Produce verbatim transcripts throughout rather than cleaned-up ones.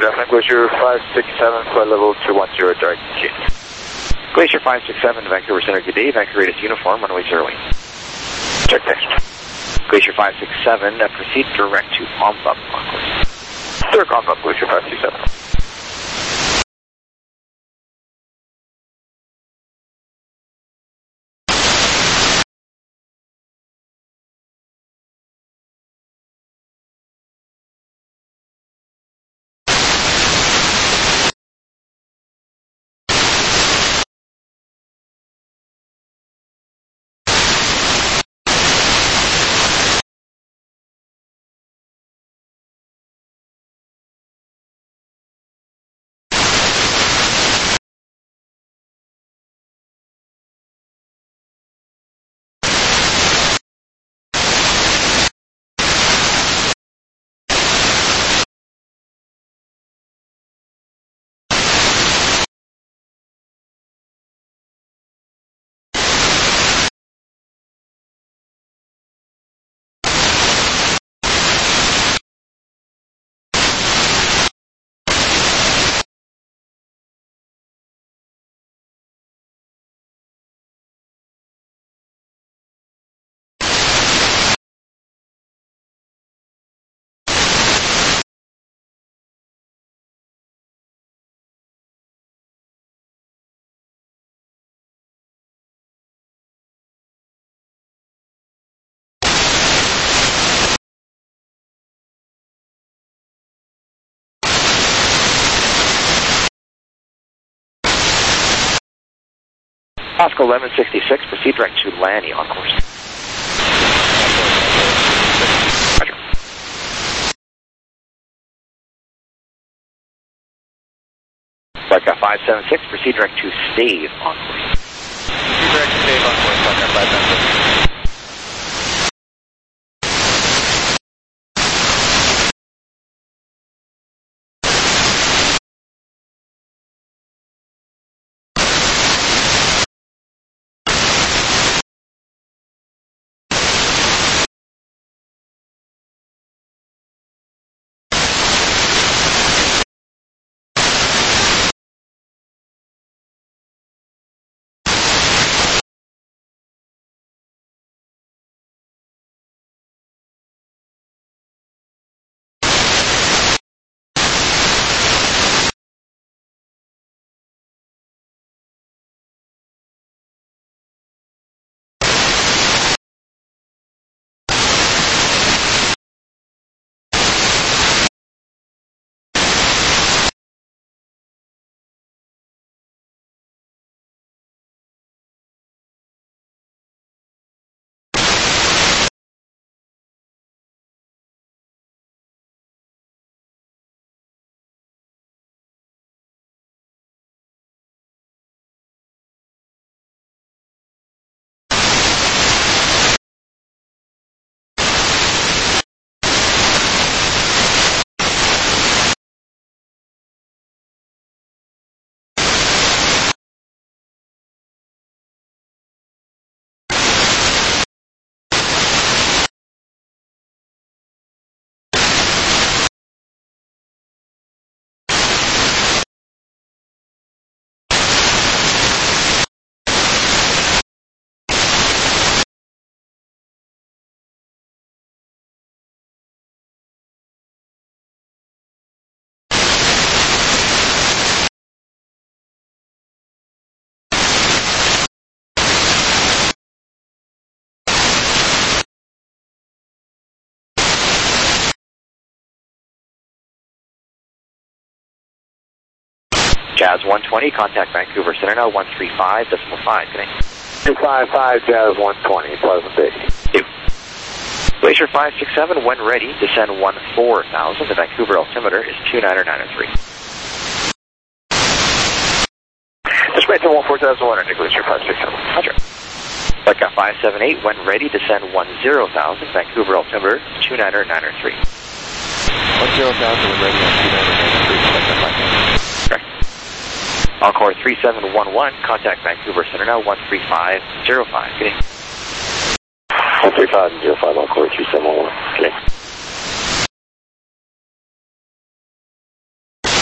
Good afternoon, Glacier five six seven, flight level two one zero, direct G. Glacier five six seven, Vancouver Center, good day. Vancouver is uniform, runway zero eight. Check next. Glacier five six seven, uh, proceed direct to Palm Bup, on course. Direct on up, Glacier five six seven. Oscar eleven sixty-six, proceed direct to Lanny, on course. Roger. Flight five seven six, proceed direct to Stave, on course. Proceed direct to Stave, on course, Flight five seven six. Jazz one twenty, contact Vancouver Center now, one three five decimal five, good day. two five five, Jazz one twenty, Pleasant Day. Two. Glacier five six seven, when ready, descend one four thousand. The Vancouver altimeter is two nine nine three. Display to one four thousand one hundred, Glacier five six seven. Roger. Flight five seven eight, when ready, descend one zero thousand. Vancouver altimeter is two nine nine three. one zero thousand, when ready on two nine nine three. Correct. Encore three seven one one, contact Vancouver Center now, one three five zero five, good day. one three five zero five, Encore three seven one one, good day.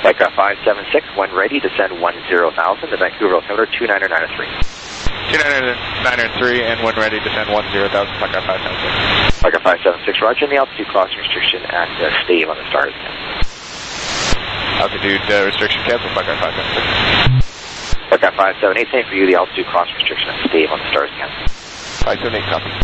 Flight five seven six, when ready, descend one zero thousand to Vancouver altimeter two niner nine three. two niner nine three, and when ready, descend one zero thousand, Flight five seven six. Flight five seven six, roger, and the altitude crossing restriction at uh, Stave on the stars. Altitude uh, restriction cancel, Flight five seven six. Flight five seven eight, same for you, the altitude cross restriction at Stave on the stars cancel. five seven eight, copy.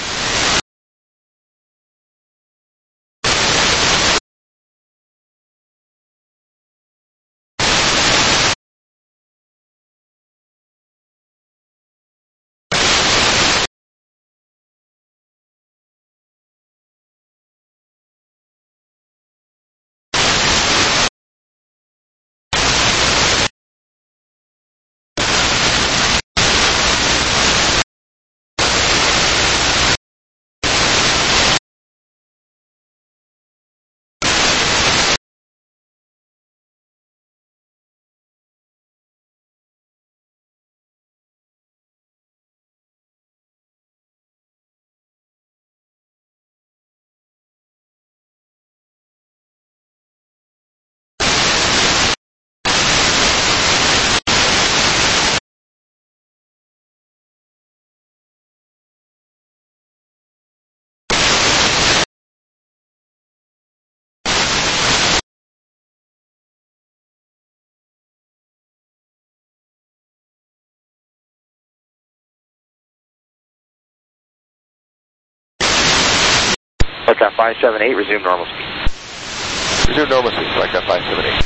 Flight five seven eight, resume normal speed. Resume normal speed, Flight five seven eight.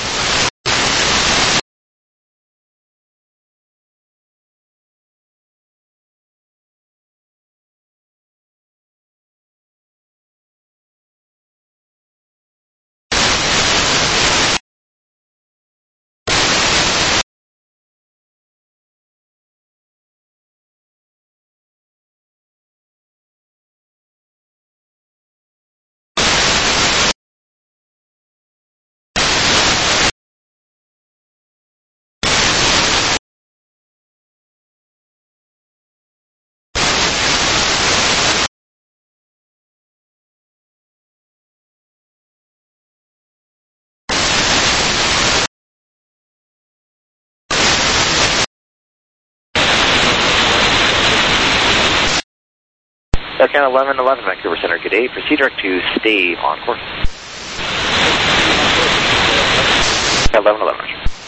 Southcan eleven eleven, Vancouver Center, good day. Proceed direct to Stave on course. eleven eleven.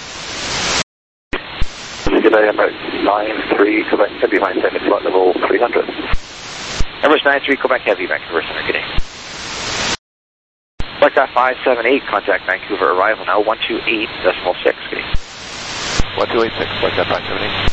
Good day, Emirates nine three, Quebec Heavy, line ten, flight level three hundred. Emirates nine three, Quebec Heavy, Vancouver Center, good day. Flight five seven eight, contact Vancouver, arrival now one two eight decimal six, good day. one two eight six, Flight five seven eight.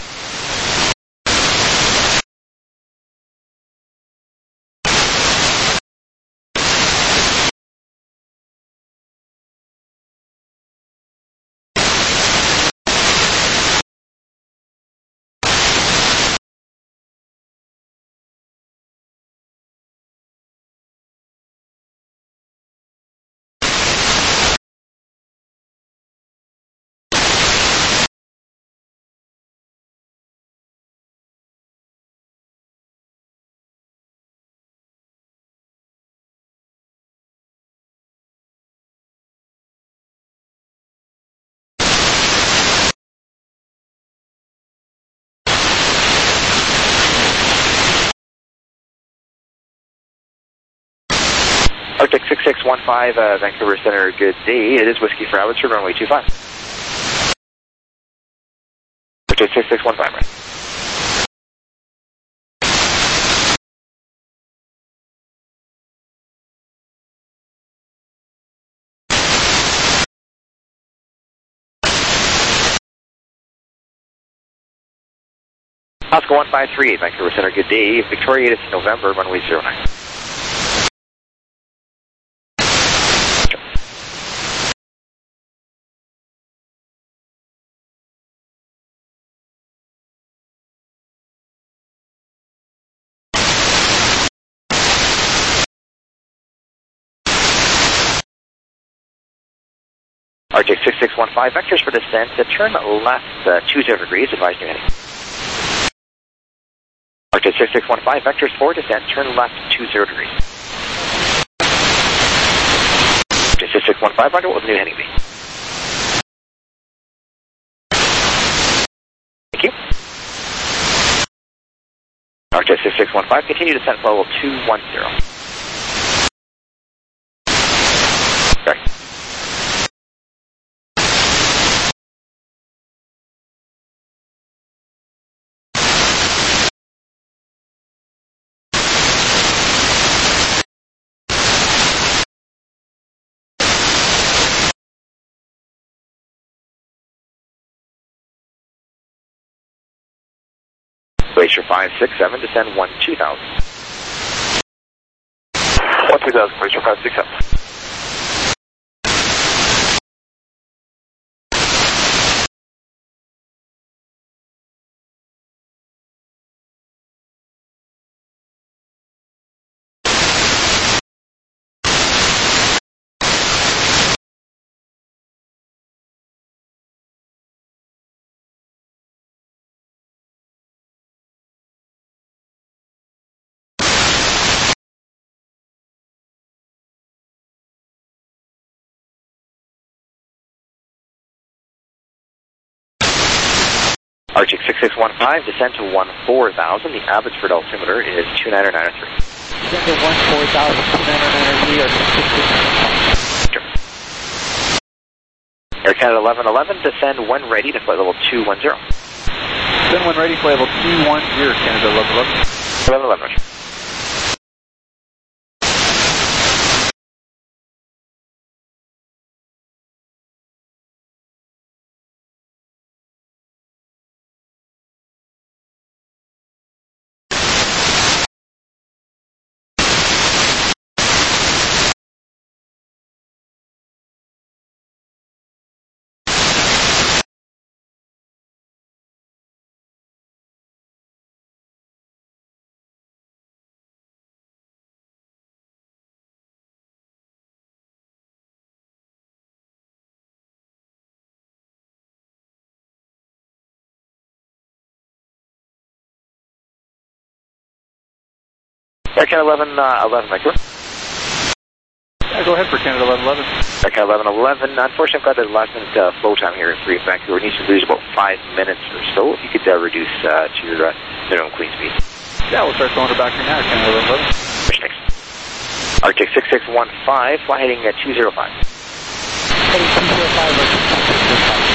Arctic six six one five, uh, Vancouver Center, good day. It is Whiskey for Altitude, runway two five. Arctic six six one five, right. Oscar one five three eight, Vancouver Center, good day. Victoria eight, it's November, runway zero nine. R J six six one five, vectors for descent, uh, turn left uh, two zero degrees, advise new heading. R J six six one five, vectors for descent, turn left two zero degrees. R J six six one five, roger, what was new heading be? Jazz six six one five, continue descent level two one zero. Sorry. Glacier five six seven, descend one two thousand. one two thousand, Glacier five six seven. Arctic six six one five, descend to one four thousand. The Abbotsford altimeter is two nine nine three. Descend to one four thousand, two nine nine three, Arctic six six one five. Air Canada eleven eleven, descend when ready to flight level two one zero. Descend when ready, flight level two one zero, Canada eleven eleven. eleven eleven, Roger. Air Canada eleven eleven, Vancouver. Yeah, go ahead for Canada eleven eleven. Air Canada eleven eleven, unfortunately I've got the last minute uh, flow time here in Free Vancouver. It needs to lose about five minutes or so. If you could uh, reduce uh, to your uh, minimum clean speed. Yeah, we'll start going to back here now, Canada eleven eleven. Thanks. Arctic six six one five, fly heading uh, two zero five. Heading two zero five, Arctic six six one five.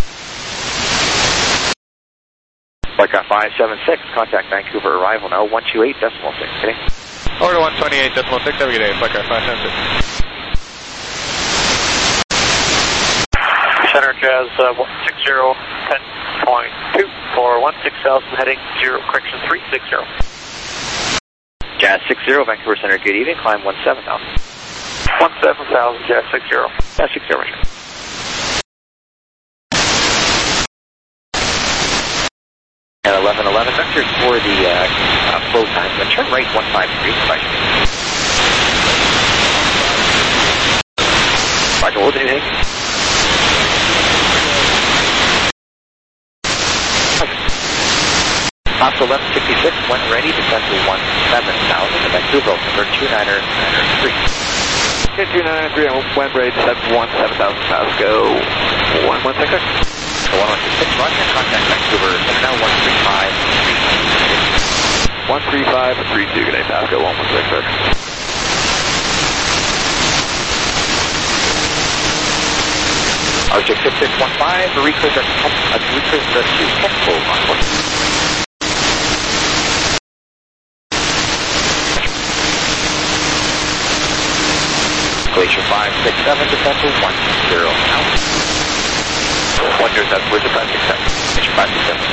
Flight five seven six, contact Vancouver arrival now, one two eight decimal six. Kidding? Order one twenty-eight decimal six, have a good day. Flight five seven six. Center Jazz uh, one six zero, ten point two for one six thousand, heading zero, correction three six zero. Jazz six zero, Vancouver Center, good evening, climb one seven thousand. one seven thousand, Jazz six zero. Jazz six zero, Roger. At eleven eleven, vectors for the uh, uh, flow time. But turn right one five three. Roger. Roger, what was anything? House eleven sixty-six, when ready, descend to one seven thousand. The Vancouver altimeter two nine nine three. Okay, two nine nine three, and when ready, descend to one seven thousand. Let's go. one one six six. So one one six six, Roger, contact Vancouver, center now one three five three two. one three five three two, good day, Pasco, one one six six. Arctic six six one five, recruit the uh, recruit the two tempo on one. Glacier five six seven, descend to one zero now. One zero seven, Glacier five six seven. Glacier five six seven.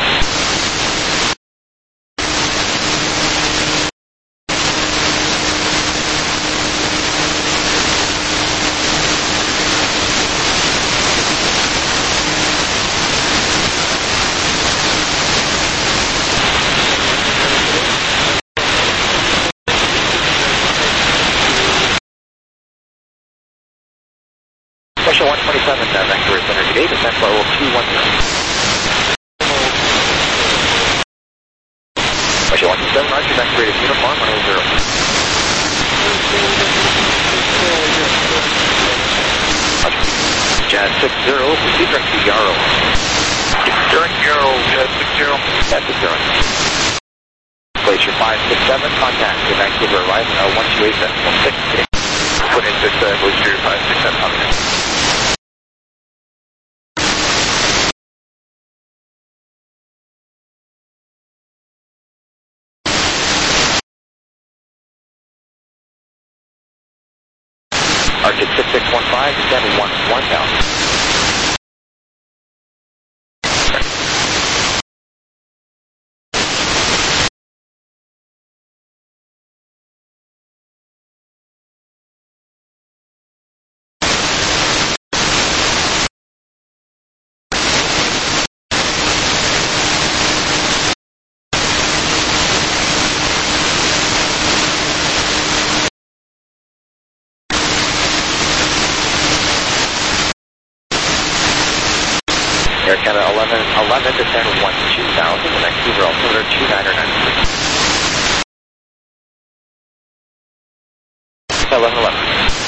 Special one twenty-seven, uh, Vancouver Center today, descent level two one zero. Special one twenty-seven, Roger, Vancouver is uniform one zero. Roger. Jazz six zero, proceed direct to Yarrow. Direct Yarrow, Jazz six zero. Jazz six zero. Glacier five six seven, contact to Vancouver Horizon uh, one two eight seven one six. Twin eight six, uh, Glacier five six seven, coming in. Arctic six six one five, descend one one thousand. Air Canada eleven eleven, descend one two thousand, Vancouver altimeter two nine nine three. eleven eleven.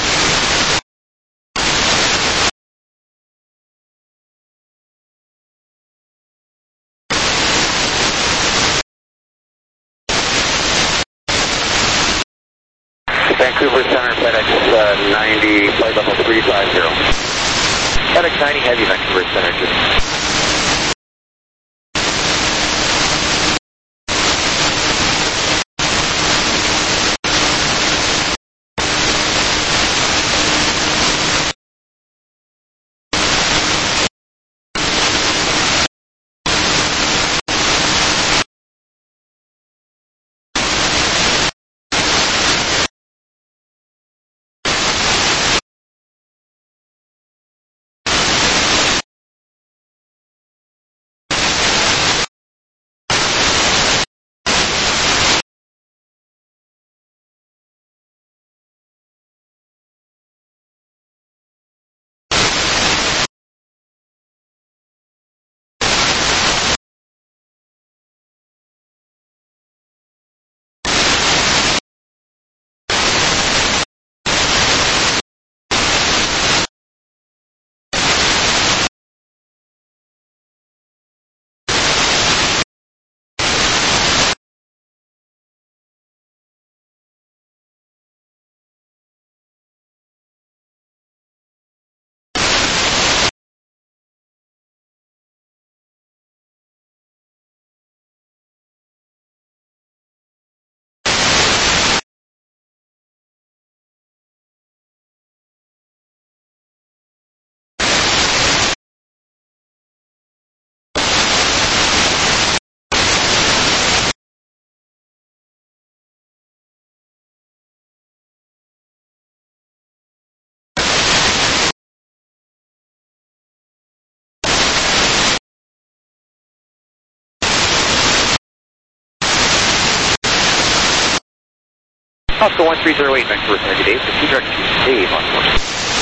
Vancouver Center, FedEx uh, ninety, flight level three five zero. FedEx ninety Heavy, Vancouver Center, just Oscar one three zero eight, Vancouver Center, good day. Proceed direct to Dave on course.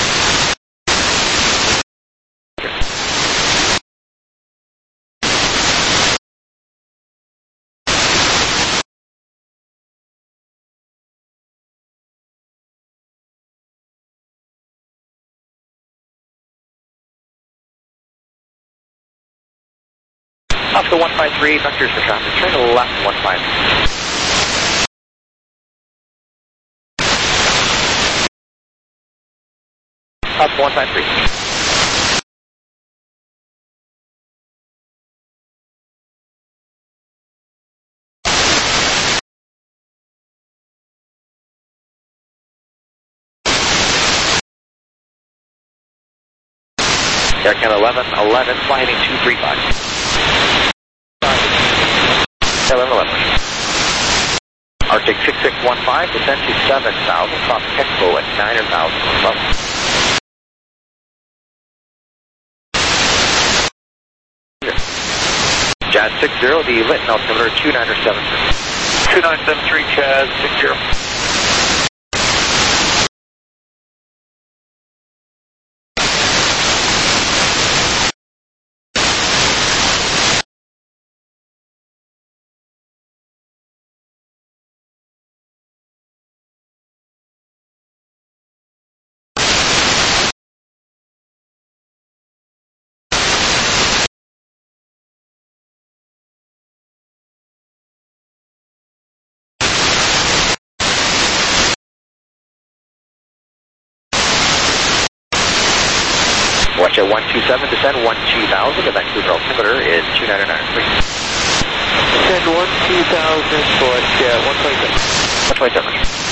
Oscar one five three, vectors for traffic. Turn to the left, one five. Oscar one five three. Air Canada eleven eleven, fly heading two three five. eleven eleven. Arctic six six one five, descend to seven thousand, cross Expo at nine thousand level. Jazz six zero, the Lytton altimeter two nine seven three. two nine seven three, Jazz six zero. Watch at one two seven, descend one two thousand, the Vancouver altimeter is two nine nine three. Descend one two thousand, watch uh, one twenty-seven. one twenty-seven.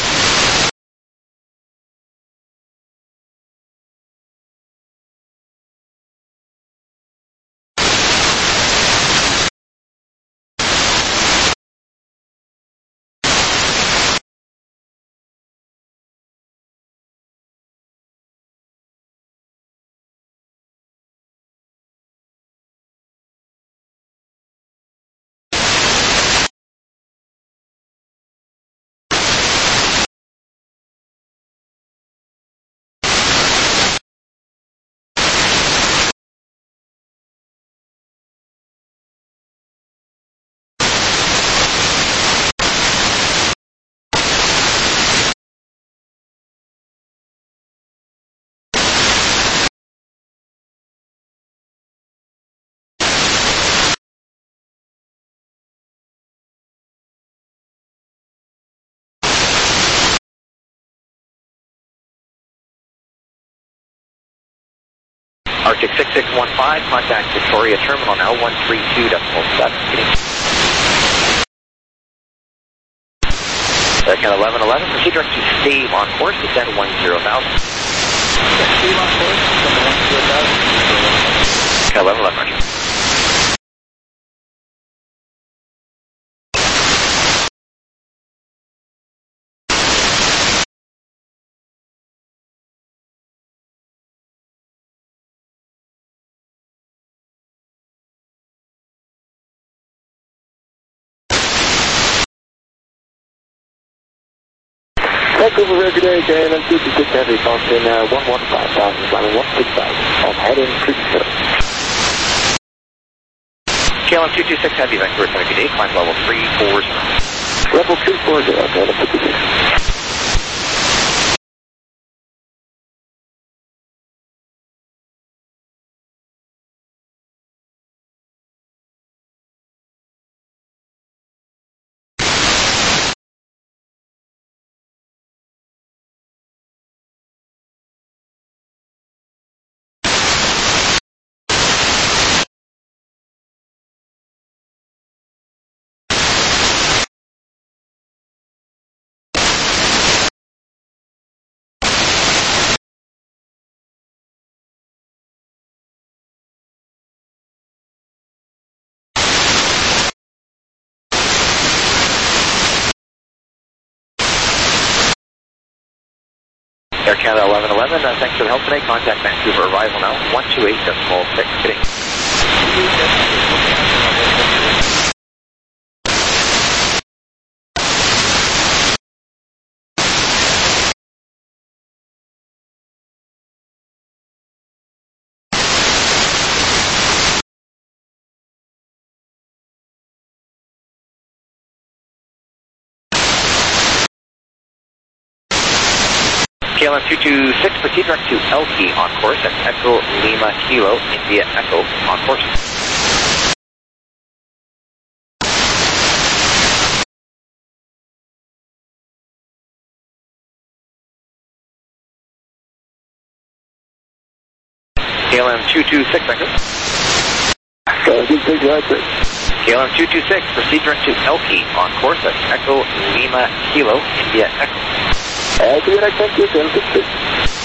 Arctic six six one five, contact Victoria Terminal now, one three two decimal seven. Aircount eleven eleven, proceed direct to Stave on course, descend one zero thousand. Stave on course, descend one zero thousand. Aircount eleven eleven, roger. Vancouver Regular J L M two two six Heavy, Boston uh, one one five thousand, climbing one six thousand, on heading three zero. K L M two two six Heavy, Vancouver seventy eight, climb level three four zero. Level three four zero, K L M two two six. Air Canada eleven eleven, uh, thanks for the help today. Contact Vancouver arrival now, one two eight decimal six. Kidding. K L M two two six, proceed direct to Elkie on course at Echo Lima Kilo, India Echo on course. K L M two two six, Vancouver. K L M two two six, K L M two two six, proceed direct to Elkie on course at Echo Lima Kilo, India Echo. Uh, do you like thank you, K L M two two six.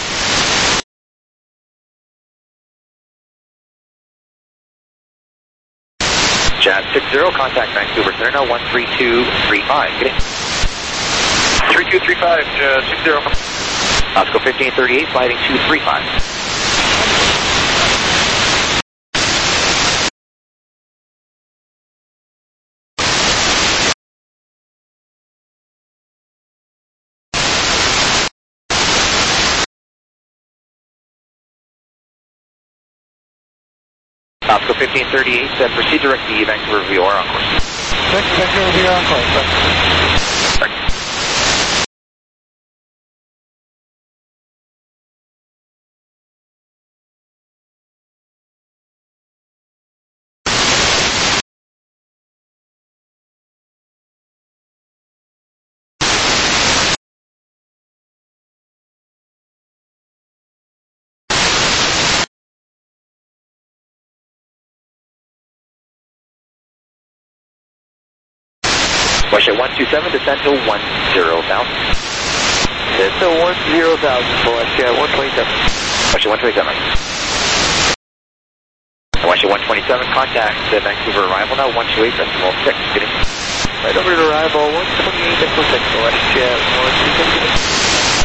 Jazz six zero, contact Vancouver Center now, one three two three five. Get in. three two three five, uh, six zero. Osco fifteen thirty-eight, sliding two three five. Osco fifteen thirty-eight, uh, proceed direct to Vancouver V O R on course. Vancouver V O R on course. Right. Washington one two seven, descend to one zero thousand. Descend to one zero thousand for Washington one twenty-seven. Washington one twenty-seven. Washington one twenty-seven, contact uh, Vancouver arrival now, one two eight decimal six. Getting right over to arrival, one twenty-eight decimal six for Washington one two seven.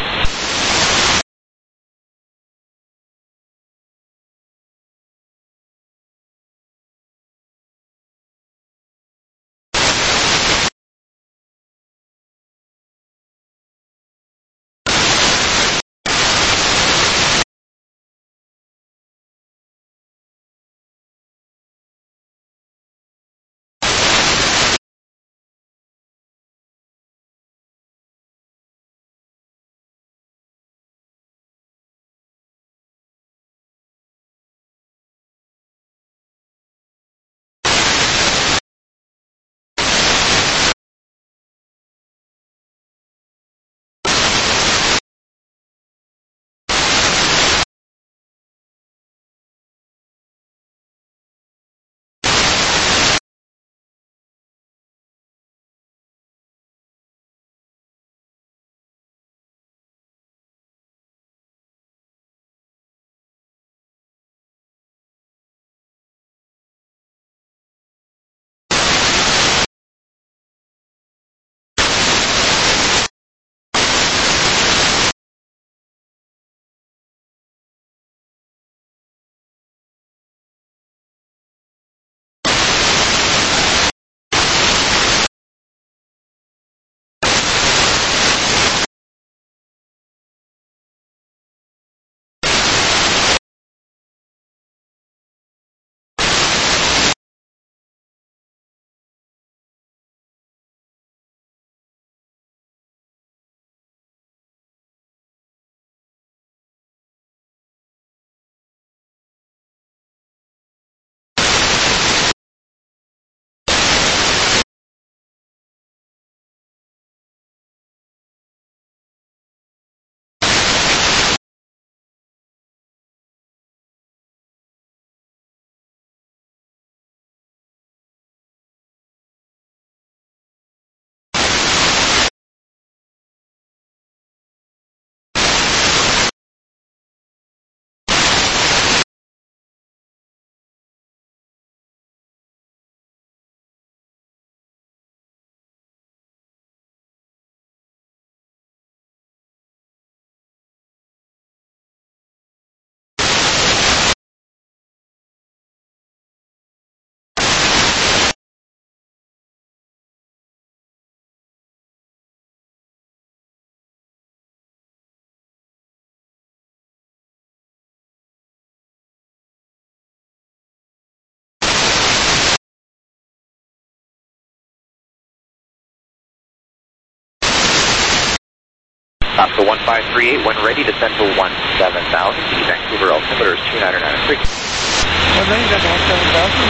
Stop to one five three eight, when ready, descend to one seven thousand. The Vancouver altimeter is two nine nine three. When ready, descend to one seven thousand.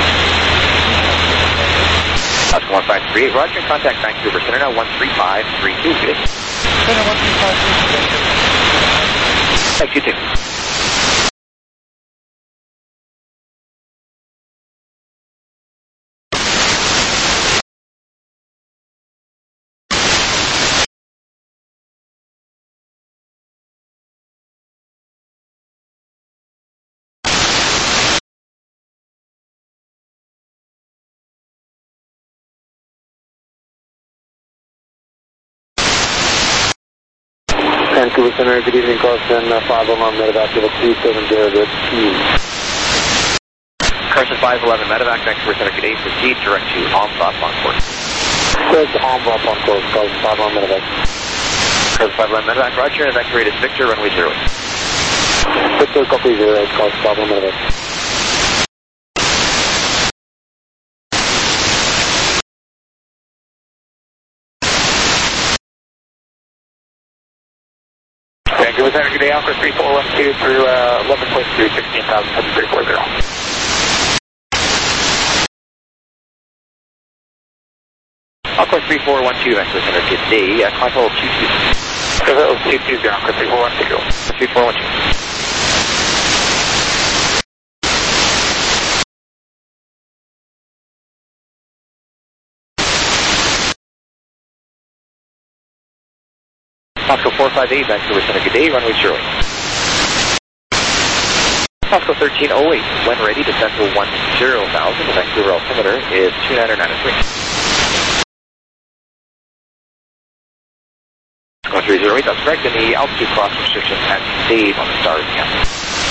Stop to one five three eight, roger, contact Vancouver Center now, one three five three two. Good. Center one three five three two. Thank you, too. Vancouver Center, good evening, Carson, uh, five eleven medevac, level two seven zero, good evening. Carson five eleven medevac, Vancouver Center, good day, proceed direct to Almsop on course. Good, Almsop on course, Carson five eleven medevac. Carson five eleven medevac, roger, evacuated Victor, runway zero eight. Victor, copy zero eight, Carson five eleven medevac. Vancouver Center, good day, Alpha three four one two through uh, eleven point three, sixteen thousand seven three four zero. Alpha three four one two, Vancouver Center, good day, uh, climb level two two zero. So that was two two zero, Alpha three four one two. three four one two. Oscar four five eight, Vancouver Center, good day, runway zero eight. Oscar thirteen oh eight, when ready, descend to one zero thousand, the Vancouver altimeter is two nine nine three. one three zero eight, that's correct, and the altitude cross restriction at Dave on the stars again.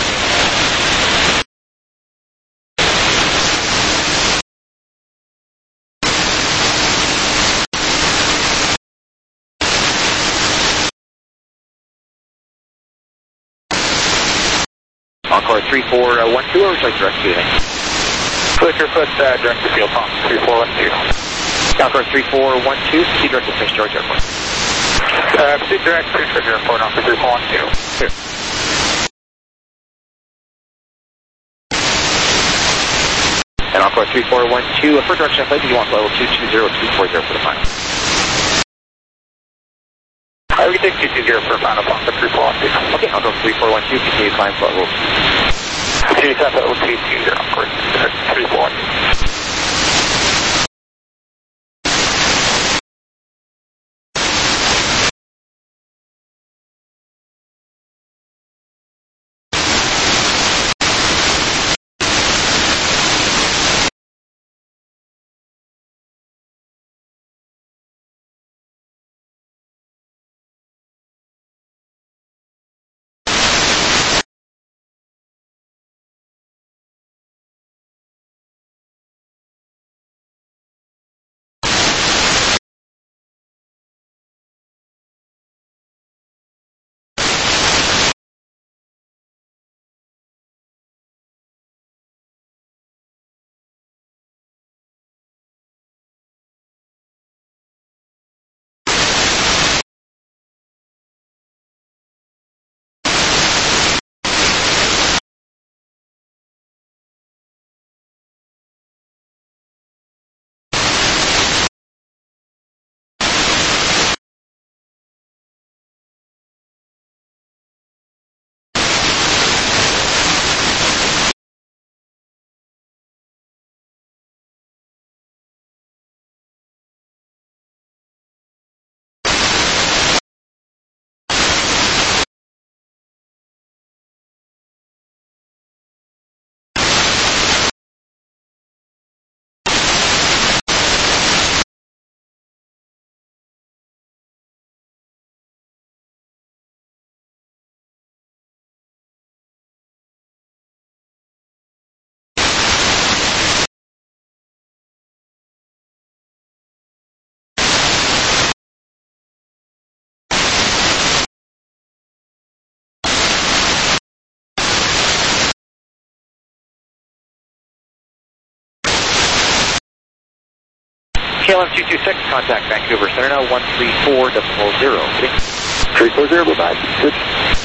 Encore three four one two, or would you like direct tuning? Flicker foot, uh, direct to field, Tom, three four one two. Encore three four one two, proceed direct to Saint George Airport. Uh, proceed direct to Saint George Airport, Oscar three four one two. Here. And Encore three four one two, for direction flight, you want level two two zero two four zero for the final. Uh, we can take two two zero for a final, Oscar three four one two. Okay, Encore three four one two, continue climb to level. Continue climb to level two two zero, Oscar three four one two. K L M two two six, contact Vancouver Center now, one three four zero zero. three four zero, bye-bye. Good.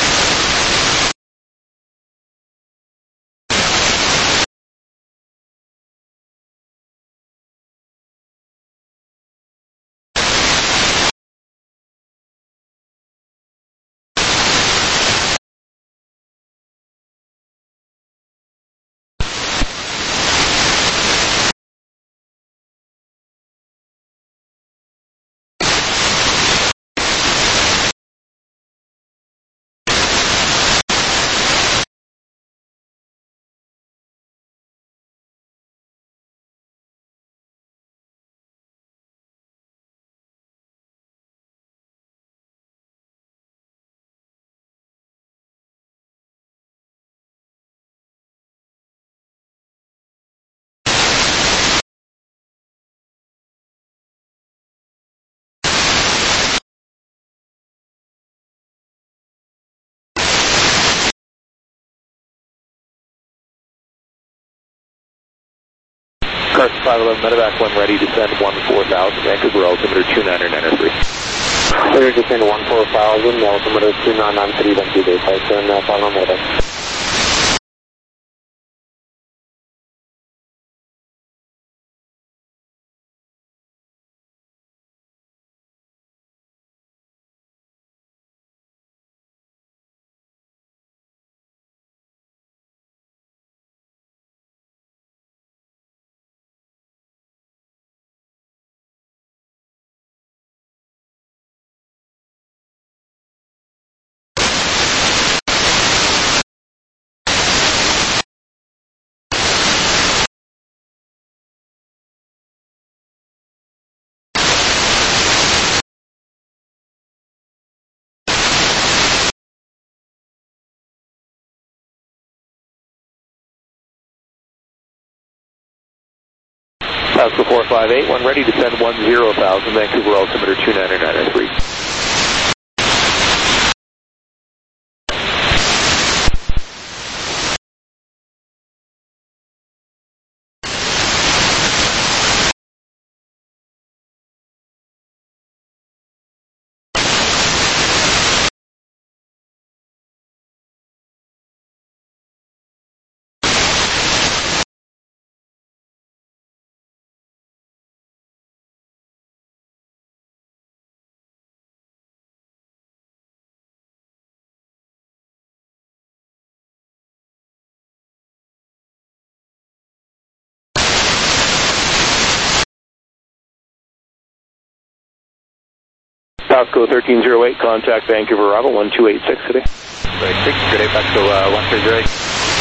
Carson five eleven medevac when ready, descend one four thousand, Vancouver altimeter two nine nine three. Clear descend one four thousand, altimeter two nine nine three, Vancouver, Tyson, uh, final medevac. Pascal four five eight, when ready, descend one zero thousand, Vancouver altimeter two nine nine three. Pasco thirteen oh eight, contact Vancouver Bravo one two eight six today. Right, six, good day, Pasco uh, one three zero eight.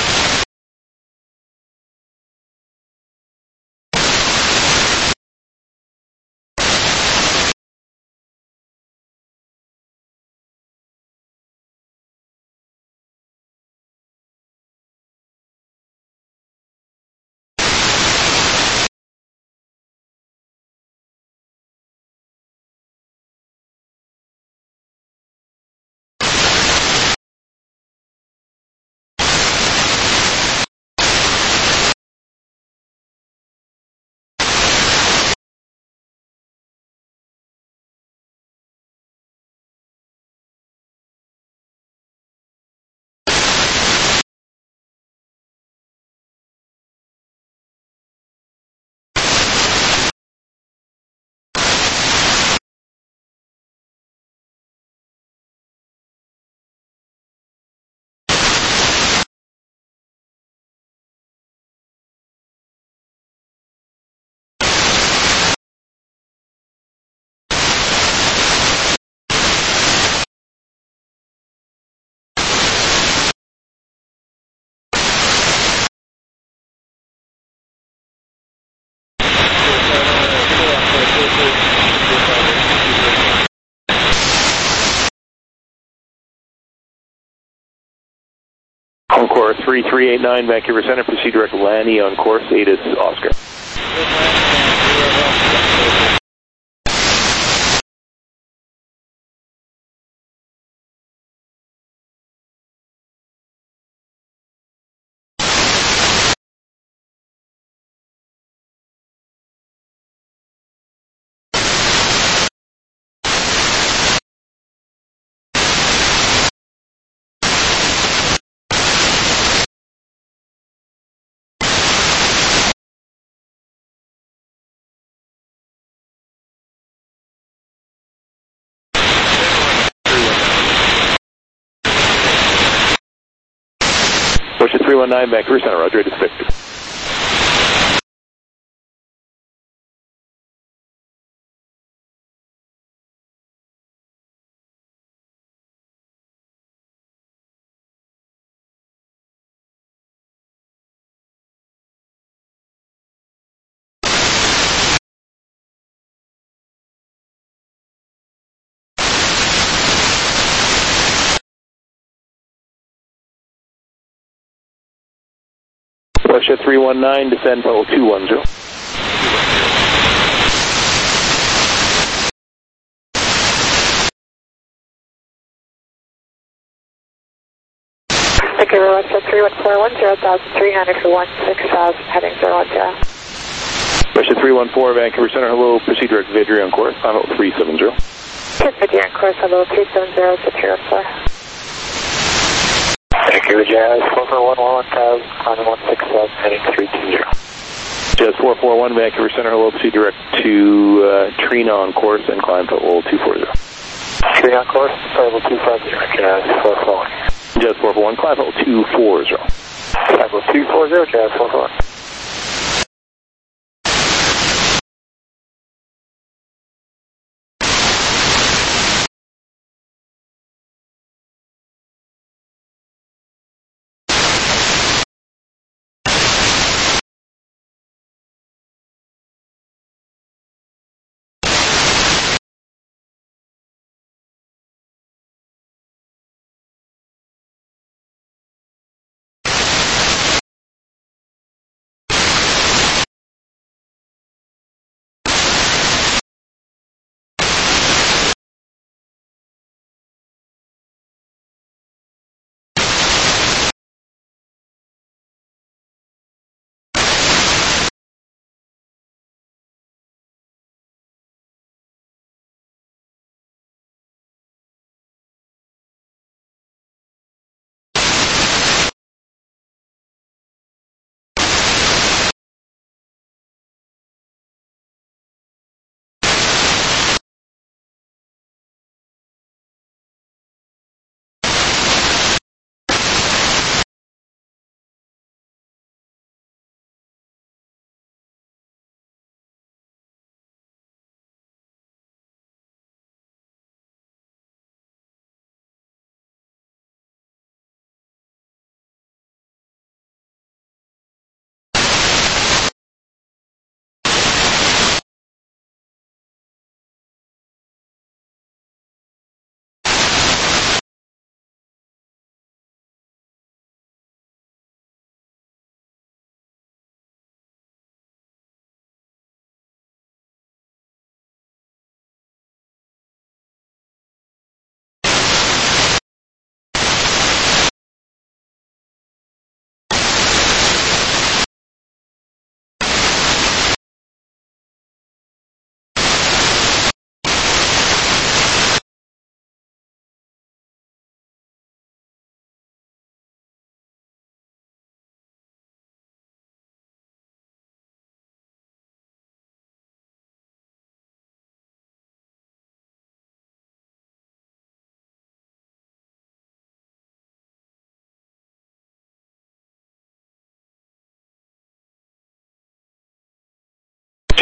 On course three three eight nine, Vancouver Center, proceed direct Lanny on course, eight is Oscar. Russia three one nine, Vancouver Center, roger, it is fifty. Russia three one nine, descend level two one zero. Vancouver Russia three one four one zero thousand three hundred for one six thousand, heading zero one zero. Russia three one four, Vancouver Center, hello, proceed direct Vidri on course, final three seven zero. Vidri on course, hello, three seven zero, six zero four. Vancouver Jazz four four one one thousand, climbing one six thousand, heading three two zero. Jazz four four one, Vancouver Center, hello, proceed direct to uh, Trina on course and climb to level two four zero. Trina on course, level two five zero, Jazz four four one. Jazz four four one, climb level two four zero. Level two four zero, Jazz four four one.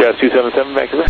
Jazz two seven seven, Vancouver.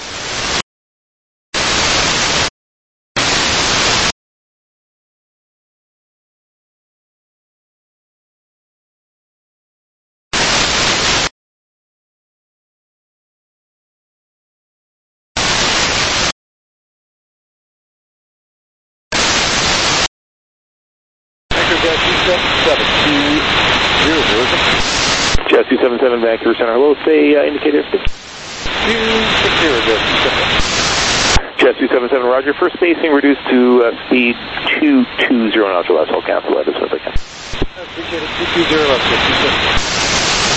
Jazz two seven seven, Vancouver Center. Hello, say uh, indicator speed. two six zero, Jazz two seven seven, Roger. First spacing reduced to uh, speed two two zero knots or less. I'll cancel that as soon as I can. Appreciate it. two two zero, left.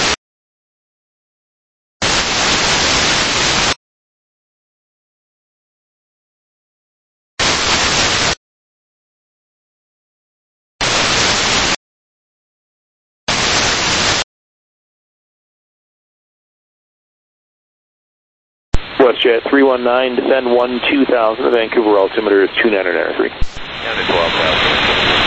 WestJet three one nine, descend one two thousand. The Vancouver altimeter is two nine nine three. And the twelve thousand.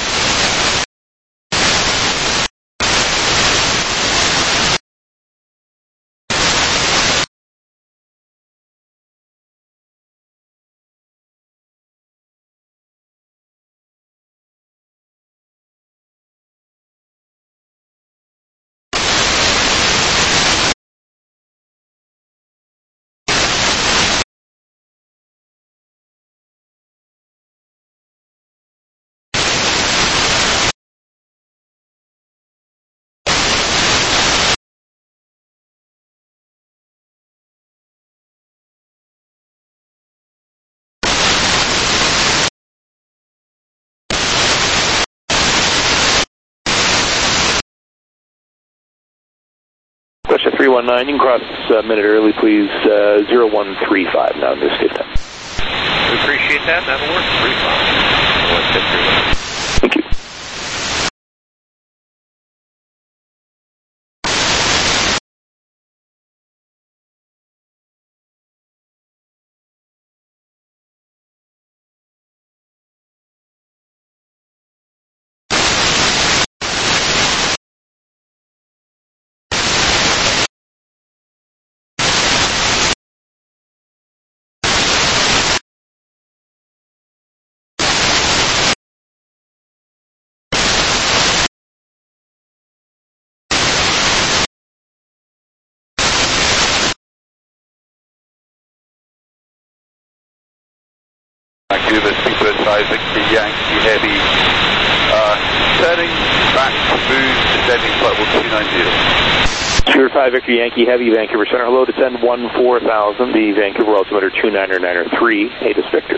WestJet three one nine, you can cross a minute early, please. Uh, zero one three five now, new escape time. We appreciate that. That'll work. three five. WestJet three one nine. Thank you. Vancouver, Super Size Victor Yankee Heavy, uh, turning back to boost, descending flight level two nine zero. Super five Victor Yankee Heavy, Vancouver Center. Hello, descend one four thousand. The Vancouver altimeter two nine nine three. Atis Victor.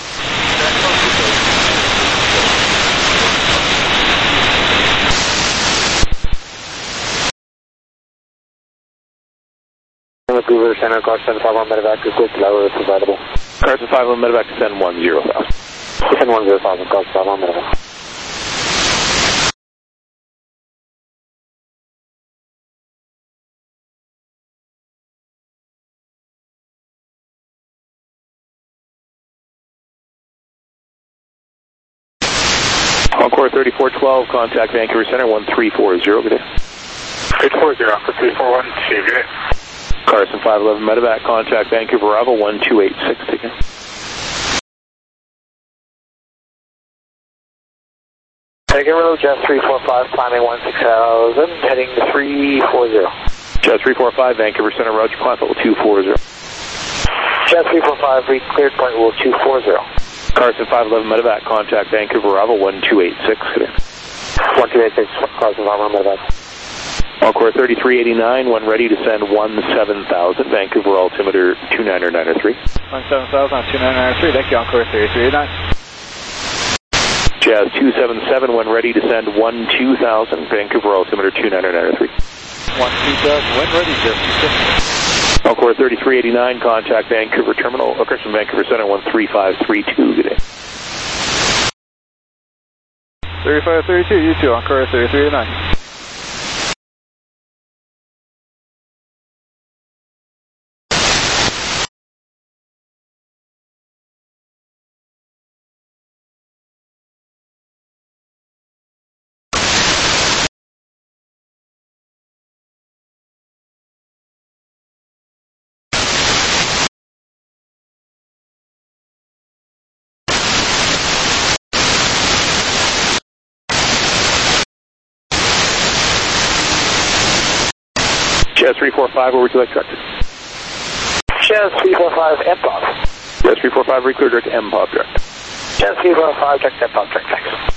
Vancouver Center, Carson five one medevac, quick level is available. Carson five one medevac, descend one zero thousand. Descend one zero thousand, Carson five one medevac. Encore thirty-four twelve, contact Vancouver Center one three four zero, good day. eight four zero, three four one two, good day. Carson five eleven medevac, contact Vancouver Bravo one two eight six, again. Taking road, Jazz three four five, climbing one six thousand, heading three four zero. Jazz three four five, Vancouver Center, Roger, climb level two four zero. Jazz three four five, we cleared point level two four zero. Carson five eleven medevac, contact Vancouver Bravo one two eight six, good day. one two eight six, Carson five one medevac. Encore thirty-three eighty-nine, when ready to send one seven thousand, Vancouver altimeter two nine nine three. one seven thousand on two nine nine three, thank you, Encore thirty-three eighty-nine. Jazz two seven seven, when ready to send one two thousand, Vancouver altimeter two nine nine three. one two thousand, when ready, Jazz two seven. Encore thirty-three eighty-nine, contact Vancouver Terminal, or Christian Vancouver Center one three five three two, good day. thirty-five thirty-two, you too, Encore thirty-three eighty-nine. Jazz three four five, where would you like direct? Jazz three four five, M P O P. Jazz three four five, reclear direct M P O P direct. Jazz three four five, direct M P O P direct, thanks.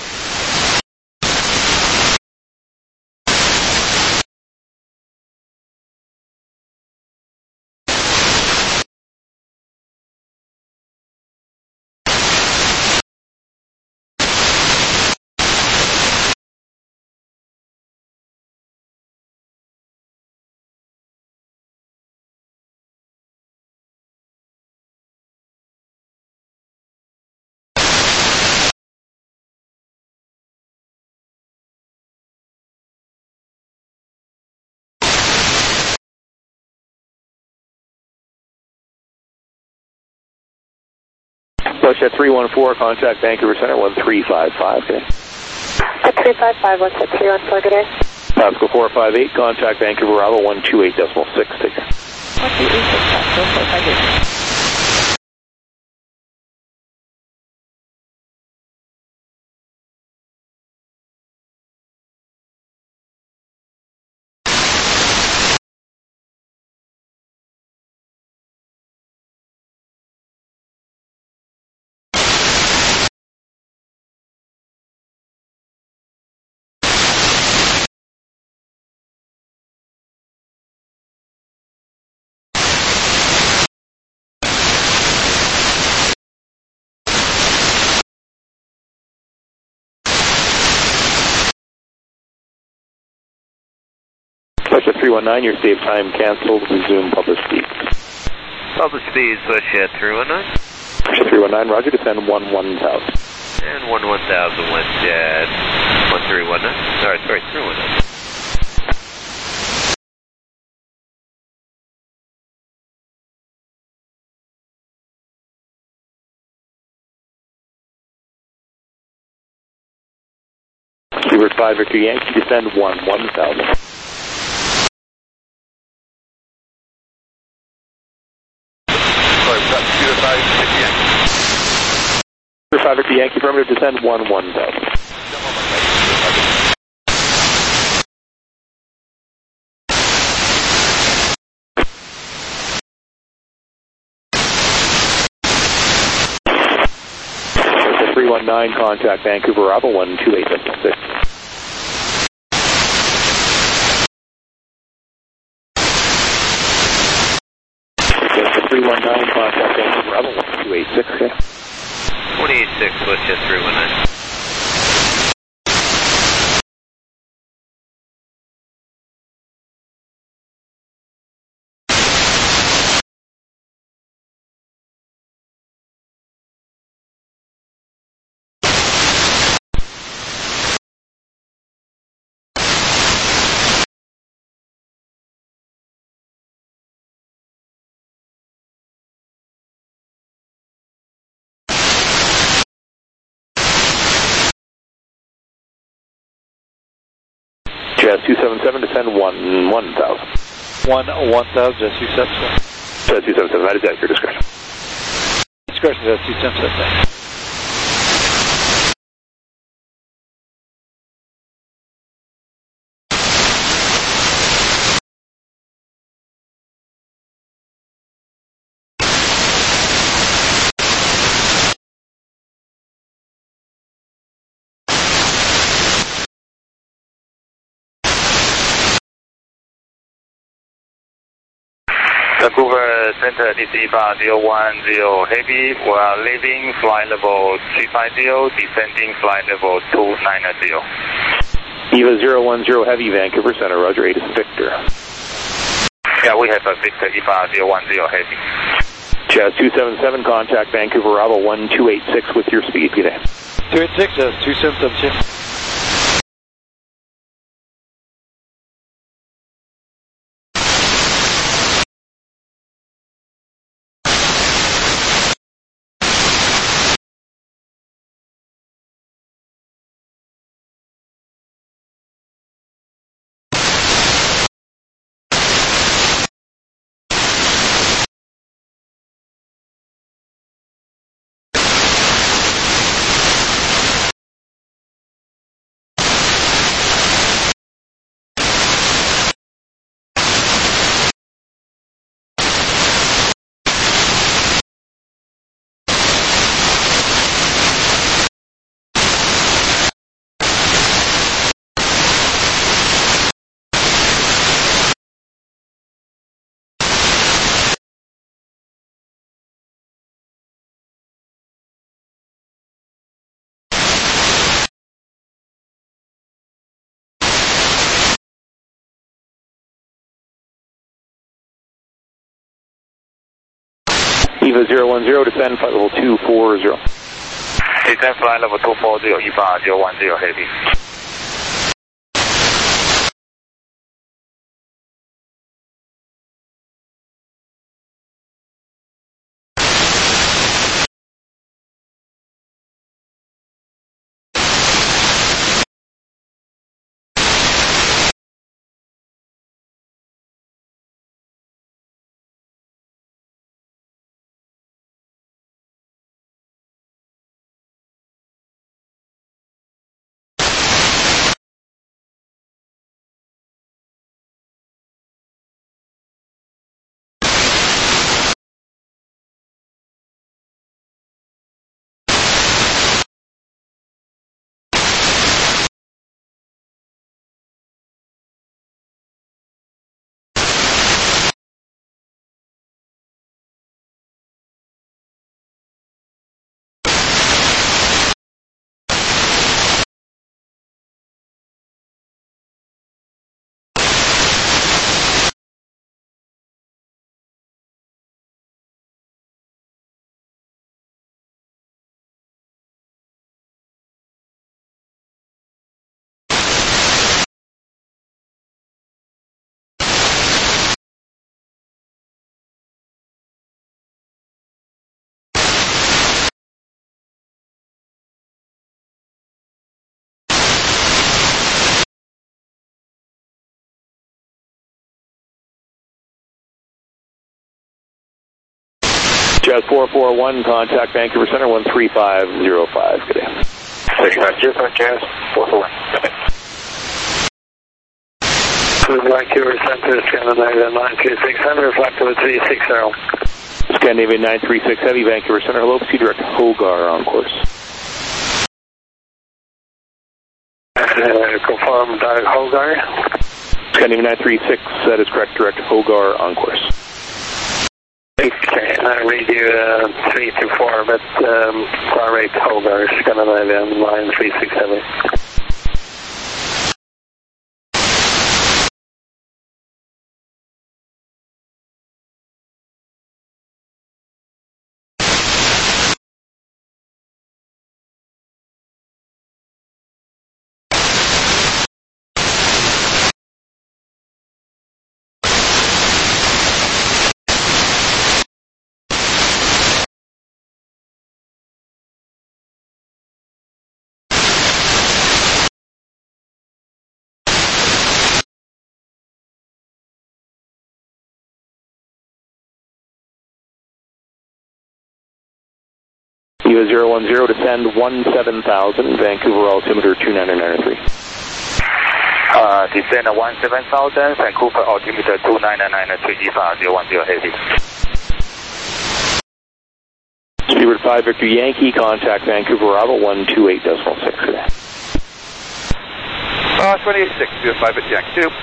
Flight three one four, contact Vancouver Center, one three five five, okay. three five five, one six three one four, good day. Pascal four five eight, contact Vancouver Bravo, one two eight decimal six, take care. one two eight six, Pascal four five eight. Flight three one nine, your save time canceled, resume public speed. Public speed, Flight three one nine. Flight three one nine, roger, descend one one thousand. And one one thousand, one jet, one three one nine. Sorry, sorry, three one nine. Seabird five, Victor Yankee, descend one one thousand. Sorry, was that Seabird five, Victor Yankee? Seabird five, Victor Yankee, affirmative, descend one one thousand. three one nine, contact Vancouver Bravo, one two eight decimal six. three one nine, contact Vancouver Bravo, one two eight six, okay. one eight six, Flight three one nine. Jazz two seven seven, descend one one thousand. one one thousand, Jazz two seven seven. Jazz two seven seven, that is at your discretion. Discretion, Jazz two seven seven. Vancouver Center, D C five zero one zero Heavy, we are leaving flight level three five zero, descending flight level two nine zero. Eva zero one zero Heavy, Vancouver Center, roger, eight is Victor. Yeah, we have a Victor E five zero one zero Heavy. Jazz two seven seven, contact Vancouver Bravo, one two eight six with your speed, good day. two eight six, Jazz two seven seven. Eva zero one zero, descend flight level two four zero. Descend flight level two four zero, Eva zero one zero, heavy. Jazz four four one, contact Vancouver Center one three five zero five. Good day. thirty-five zero five, Jazz four four one. Vancouver Center, Scandinavia nine three six Heavy, flight level three six zero. Scandinavia nine three six Heavy, Vancouver Center, hello, proceed direct Hogar on course. Uh, confirm direct Hogar. Scandinavia nine three six, that is correct, direct Hogar on course. Okay, I read you uh, three two four, but um, direct Hogar, Scandinavia nine three six Heavy. Eva zero one zero, descend one seven thousand, Vancouver altimeter two nine nine three. Uh, descend one seven thousand, Vancouver altimeter two nine nine three, Eva zero one zero, heavy. Speedbird five Victor Yankee, contact Vancouver Bravo one two eight decimal six. Good day. Uh, twenty-eight six, five Victor Yankee two.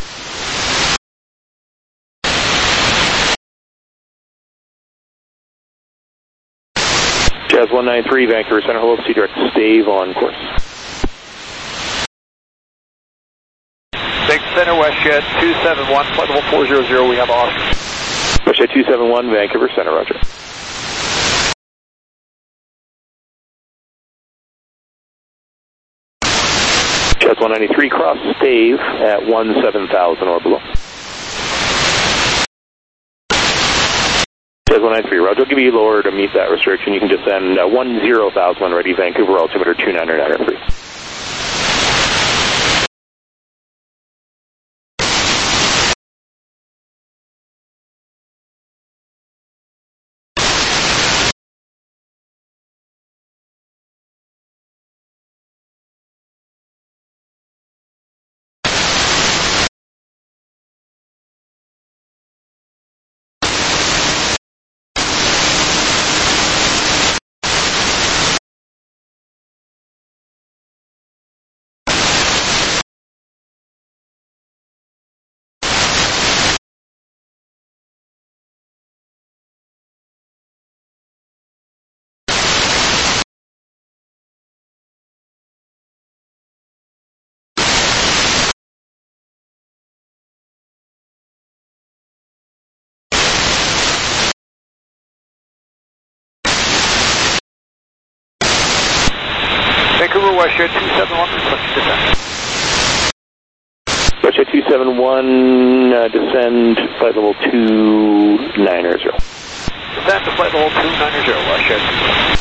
Jazz one nine three, Vancouver Center, hello, proceed direct Stave on course. Big Center, WestJet two seven one, flight level four zero zero, we have Austin. WestJet two seven one, Vancouver Center, roger. Jazz one ninety-three, cross Stave at one seven thousand or below. Jazz one ninety-three, roger. I'll give you lower to meet that restriction. You can descend uh, one zero thousand when ready, Vancouver altimeter two nine nine three. Vancouver, WestJet two seven one, requesting descent. WestJet two seven one, uh, descend flight level two nine zero. Descend to flight level two nine zero, WestJet.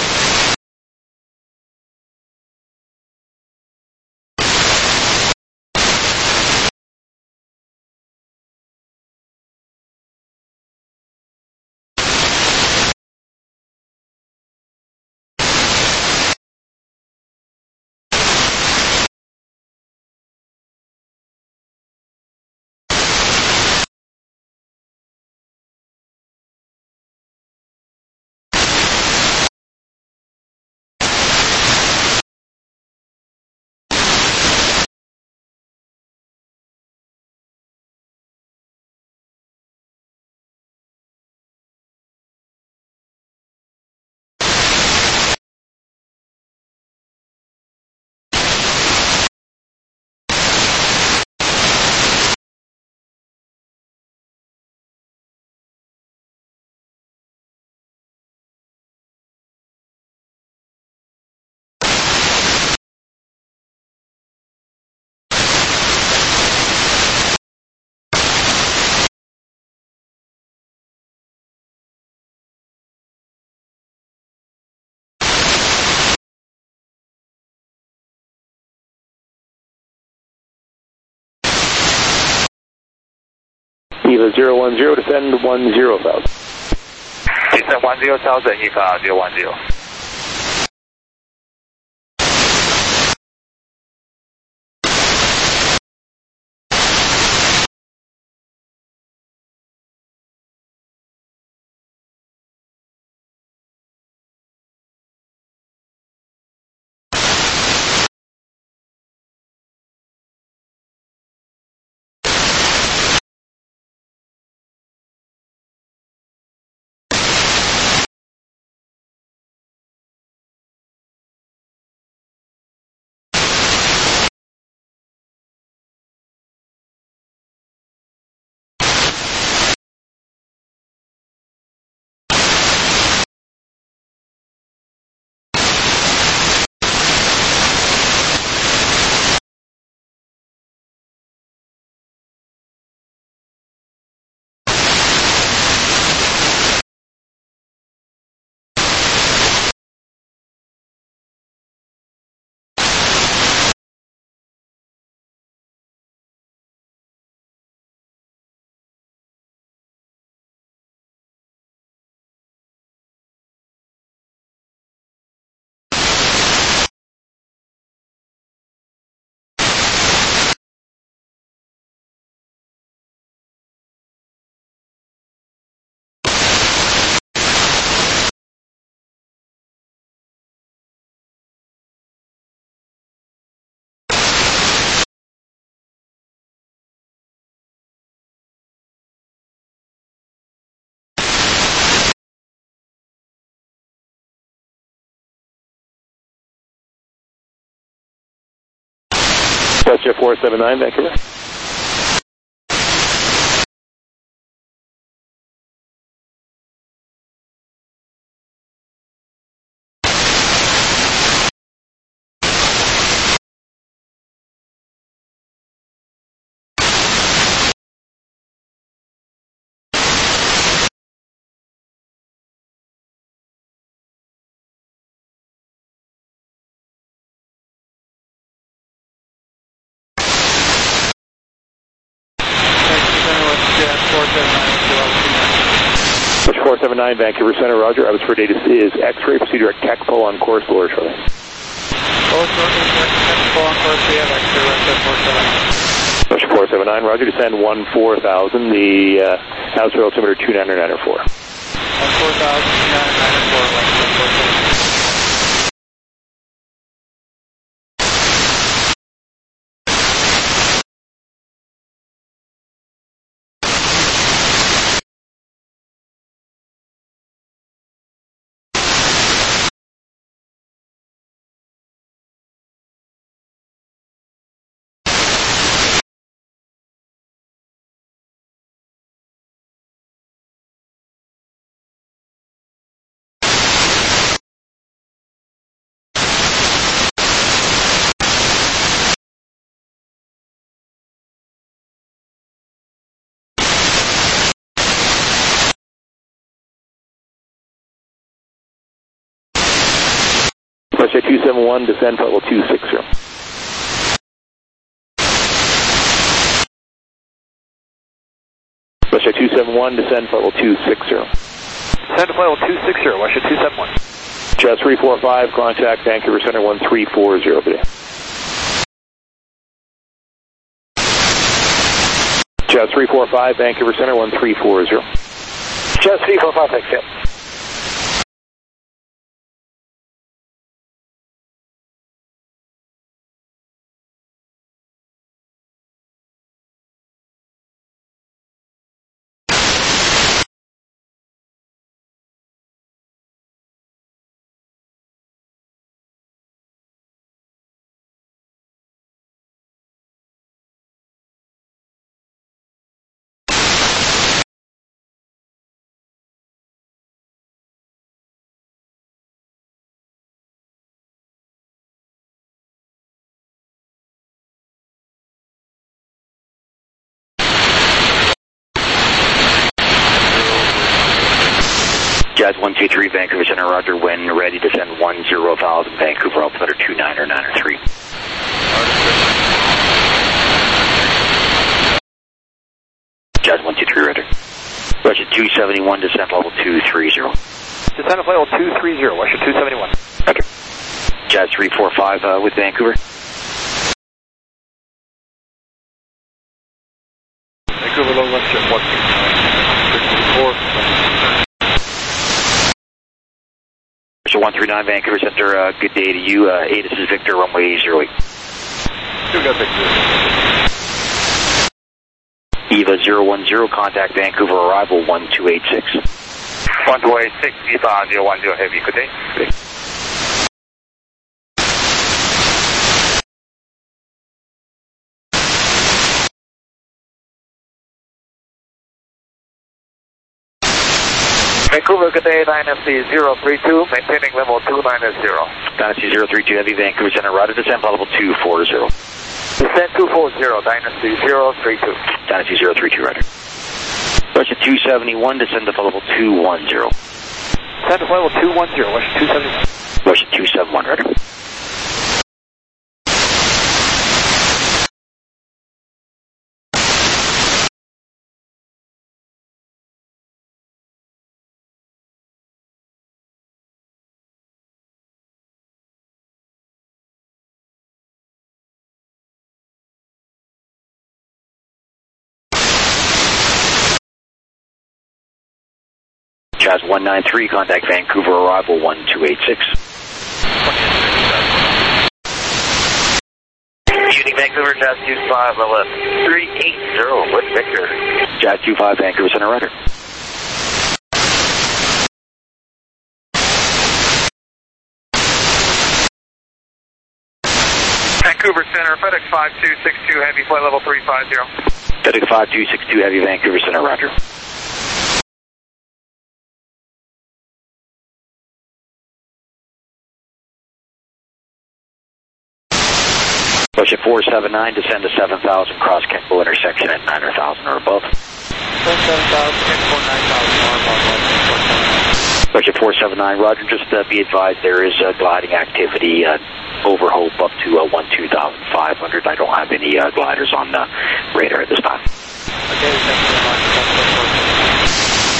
EVA zero one zero, descend one zero thousand. Descend one zero thousand, EVA zero one zero. WestJet four seven nine, Vancouver. four seven nine, Vancouver Center, roger. Abbotsford data is X-ray, proceed direct tactical on course, lower shortly. Both rollers direct tactical on course, we have X-ray, Westjet four seven nine. four seven nine, roger, descend one four thousand, the uh, altitude altimeter two nine nine four. one four thousand, two nine nine four, Westjet four seven nine. Russia two seven one, descend flight level two six zero. Russia two seven one, descend flight level two six zero. Descend to flight level two six zero, Russia two seven one. Jazz three four five, contact Vancouver Center one three four zero today. Jazz three four five, Vancouver Center one three four zero. Jazz three four five, thanks, yeah. Jazz one two three, Vancouver Center, roger, when ready to send one zero thousand, Vancouver altimeter two nine or nine or three. Jazz one two three, roger. Russia two seventy-one, descent level two three zero. Descend to flight level two three zero, Russia two seventy-one. Roger. Jazz three four five uh, with Vancouver. Vancouver low left jet one six four. Russia one three nine, Vancouver Center, uh, good day to you. Uh, A, this is Victor, runway zero eight. Two got Victor. Eva zero one zero, contact Vancouver, arrival one two eight six. one two eight six, Eva zero one zero, heavy, good day. Okay. Vancouver, good day, Dynasty zero three two, maintaining level two nine zero. Dynasty zero three two, heavy, Vancouver Center, roger, descent level two four zero. Descent two four zero, Dynasty zero three two. Dynasty zero three two, roger. Russia two seventy-one, descend to level two one zero. Descend to flight level two one zero, Russia two seventy-one. Russia two seven one, roger. Jazz one nine three, contact Vancouver, arrival one two eight six. Shooting Vancouver, Jazz two five, level three eight zero with Victor. Jazz two five, Vancouver Center, roger. Vancouver Center, FedEx five two six two, heavy, flight level three five zero. FedEx five two six two, heavy, Vancouver Center, roger. Russia four seven nine, descend to seven thousand, cross Kempo intersection at nine thousand or above. seven thousand, Kempo nine thousand or above. Russia four seven nine, roger, just uh, be advised there is uh, gliding activity uh, over Hope up to uh, one two thousand five hundred. I don't have any uh, gliders on the radar at this time. Okay, thank you very much.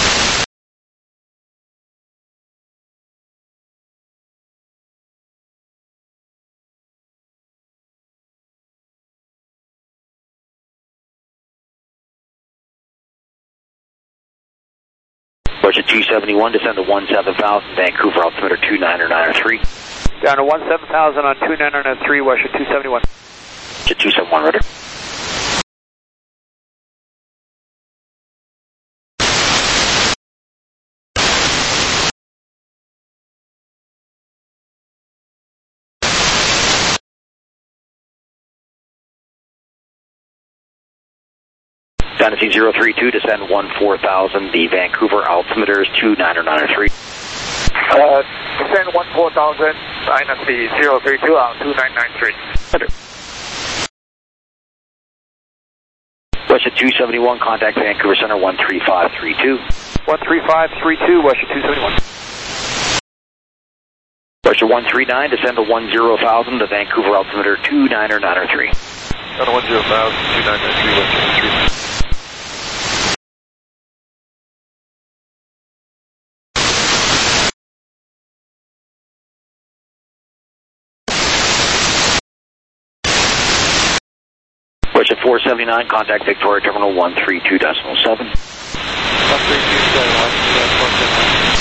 Russia two seventy-one, descend to one seven thousand, Vancouver, altimeter two nine or nine or three. Down to one seven thousand on two nine or three, Russia two seventy-one. Russia two seven one, roger. Dynasty zero three two, descend one four thousand, the Vancouver altimeter is two nine or nine or three. Uh, descend one four thousand, Dynasty zero three two, out two nine nine three. Russia two seventy-one, contact Vancouver Center one three five three two. one three five three two, Russia two seventy-one. Western one three nine, descend to one zero thousand to Vancouver altimeter two niner niner three. Down to one zero thousand, two nine nine three, Western one three nine. Western four seventy-nine, contact Victoria Terminal one three two decimal seven. one three two, seven, one, four seven.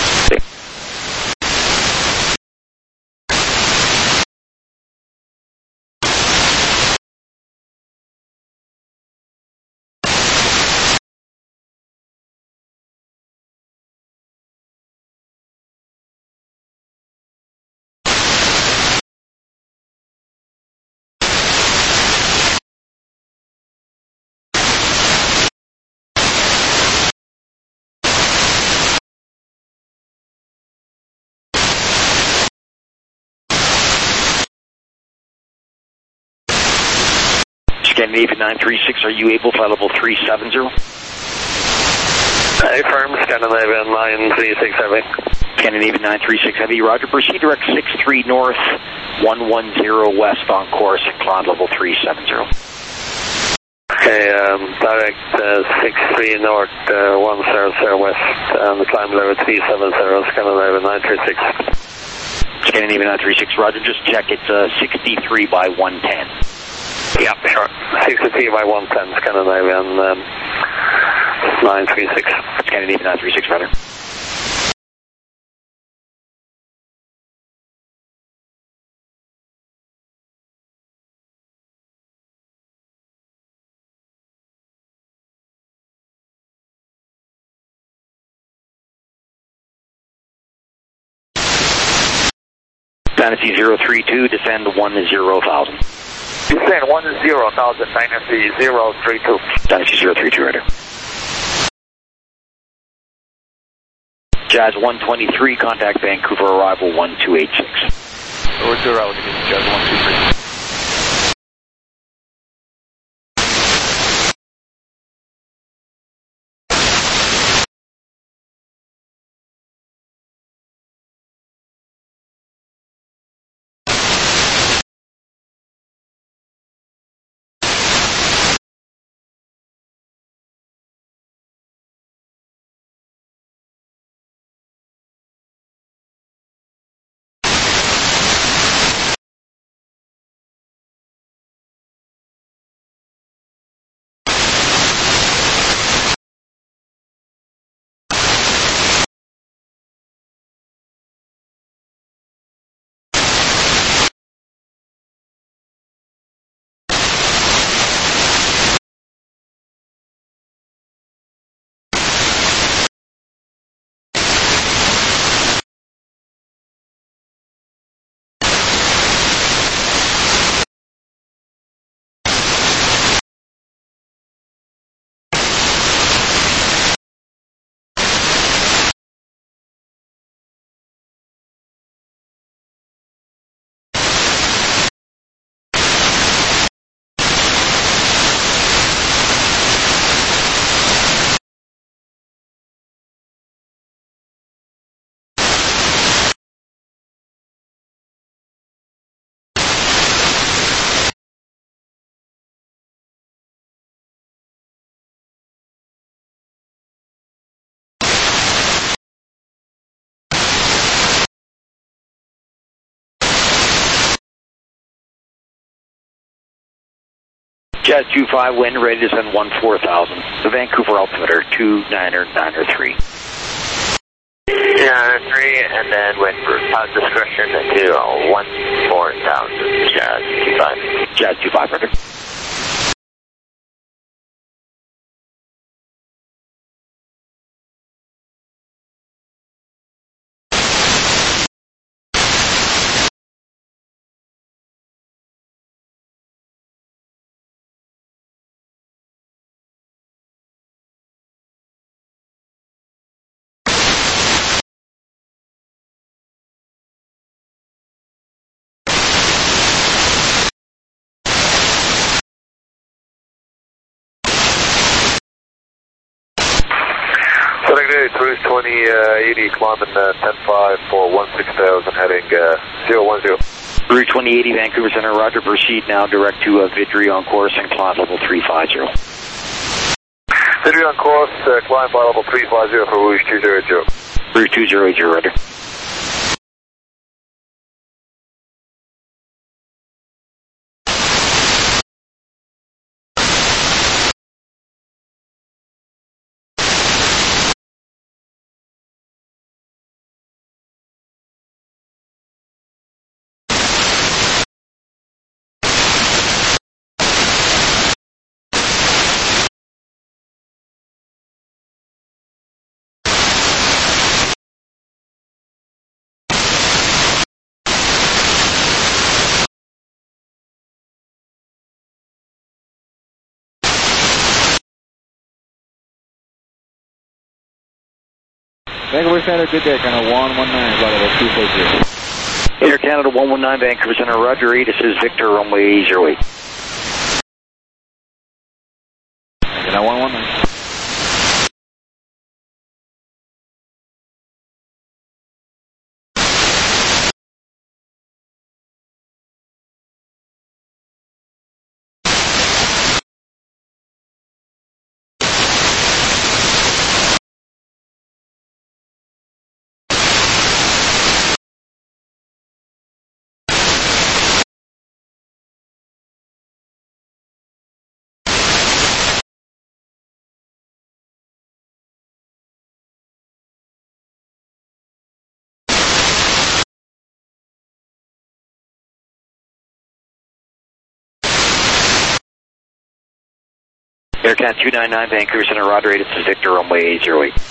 Scandinavian nine three six, are you able, flight level three seven zero? Affirm, Scandinavian nine three six Heavy. Scandinavian nine three six Heavy, roger. Proceed direct six three north, one one zero west on course, climb level three seven zero. Okay, um, direct uh, six three north, uh, one zero zero west, and climb level three seven zero, Scandinavian nine three six. Scandinavian nine three six, roger. Just check, it's uh, sixty-three by one ten. Yeah, sure. sixty-three by one ten, Scandinavian um, nine three six. Scandinavian nine three six, roger. Fantasy zero three two, descend one zero thousand. Descend one zero thousand, Dynasty zero three two. Dynasty zero three two, right. Jazz one twenty-three, contact Vancouver, arrival one two eight six. Over to arrival, Jazz one two three. Jazz two five, wind, ready to send one four thousand. The Vancouver altimeter two niner niner three. two niner three, and then wind for positive discretion to one four thousand, Jazz two five. Jazz two five, ready. Roger, it's Rouge twenty eighty, climbing uh, ten five for one six thousand, heading uh, zero one zero. Rouge twenty eighty, Vancouver Center, Roger, proceed now direct to uh, Vidri on course and climb level three five zero. Vidri on course, uh, climb by level three five zero for Rouge two zero zero. Rouge two zero zero, Roger. Vancouver Center, good day, kind of one one nine, about level two four zero. Air Canada one one nine, Vancouver Center, Roger, eight, this is Victor, runway zero eight. Canada one one nine. Air Canada two nine nine, Vancouver Center, Roger, eight, this is Victor, runway zero eight.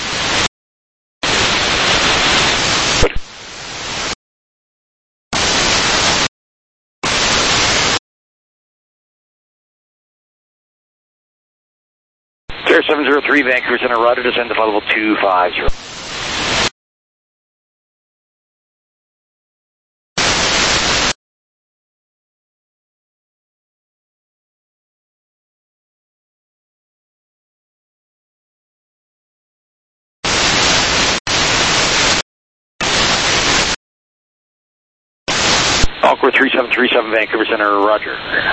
Air seven zero three, Vancouver Center, Roger, descend to level two five zero. Awkward three seven three seven, Vancouver Center, Roger.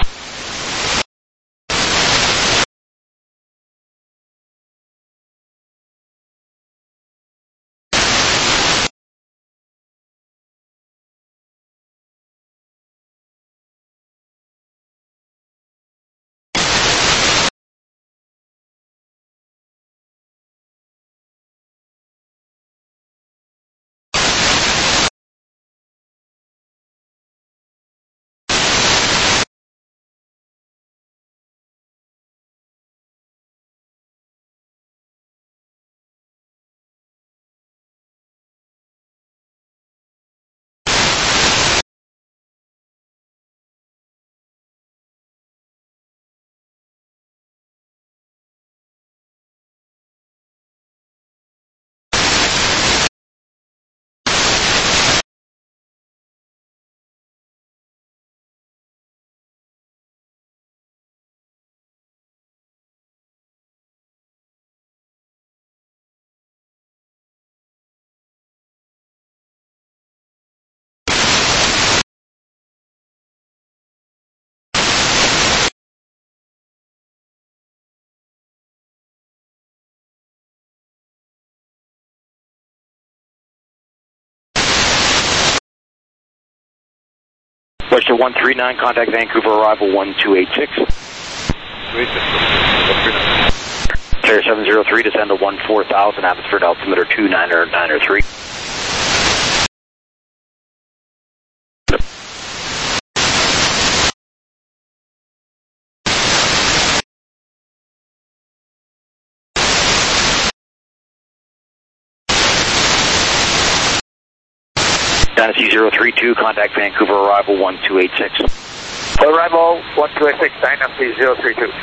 Question one three nine, contact Vancouver, arrival one two eight six. Carrier seven zero three, descend to one four thousand, atmosphere altimeter two nine nine three. Dynasty zero three two, contact Vancouver, arrival one two eight six. Arrival one two eight six, Dynasty zero three two.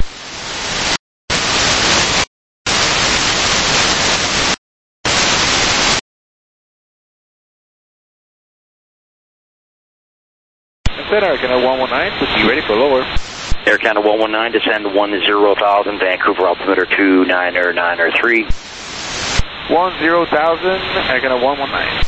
Center, Air Canada one one nine, be ready for lower. Air Canada one one nine, descend one zero thousand, Vancouver altimeter two nine nine three. one zero thousand, heading to one one nine.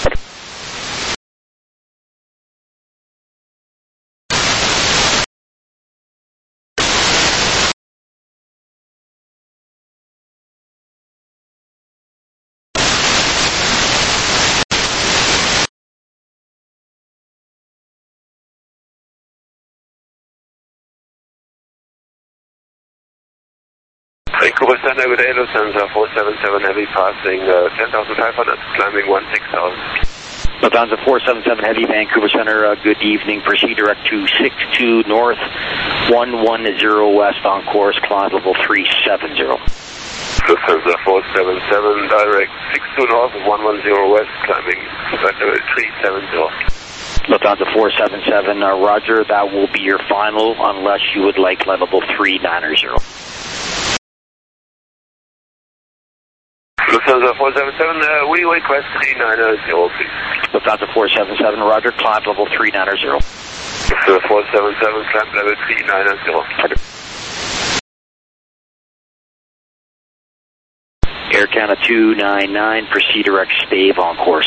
Vancouver Center, good day, Lufthansa four seven seven Heavy, passing uh, ten thousand five hundred, climbing one six thousand. Lufthansa four seven seven Heavy, Vancouver Center, uh, good evening. Proceed direct to six two North, one one zero West on course, climb level three seven zero. Lufthansa four seven seven, direct six two North, one one zero West, climbing level three seven zero. Lufthansa four seven seven, uh, Roger, that will be your final unless you would like level three nine zero. Lufthansa four seven seven, uh, we request three nine zero, please. Lufthansa four seven seven, Roger, climb level three nine zero. Lufthansa four seven seven, climb level three nine zero. Air Canada two nine nine, proceed direct, stave on course.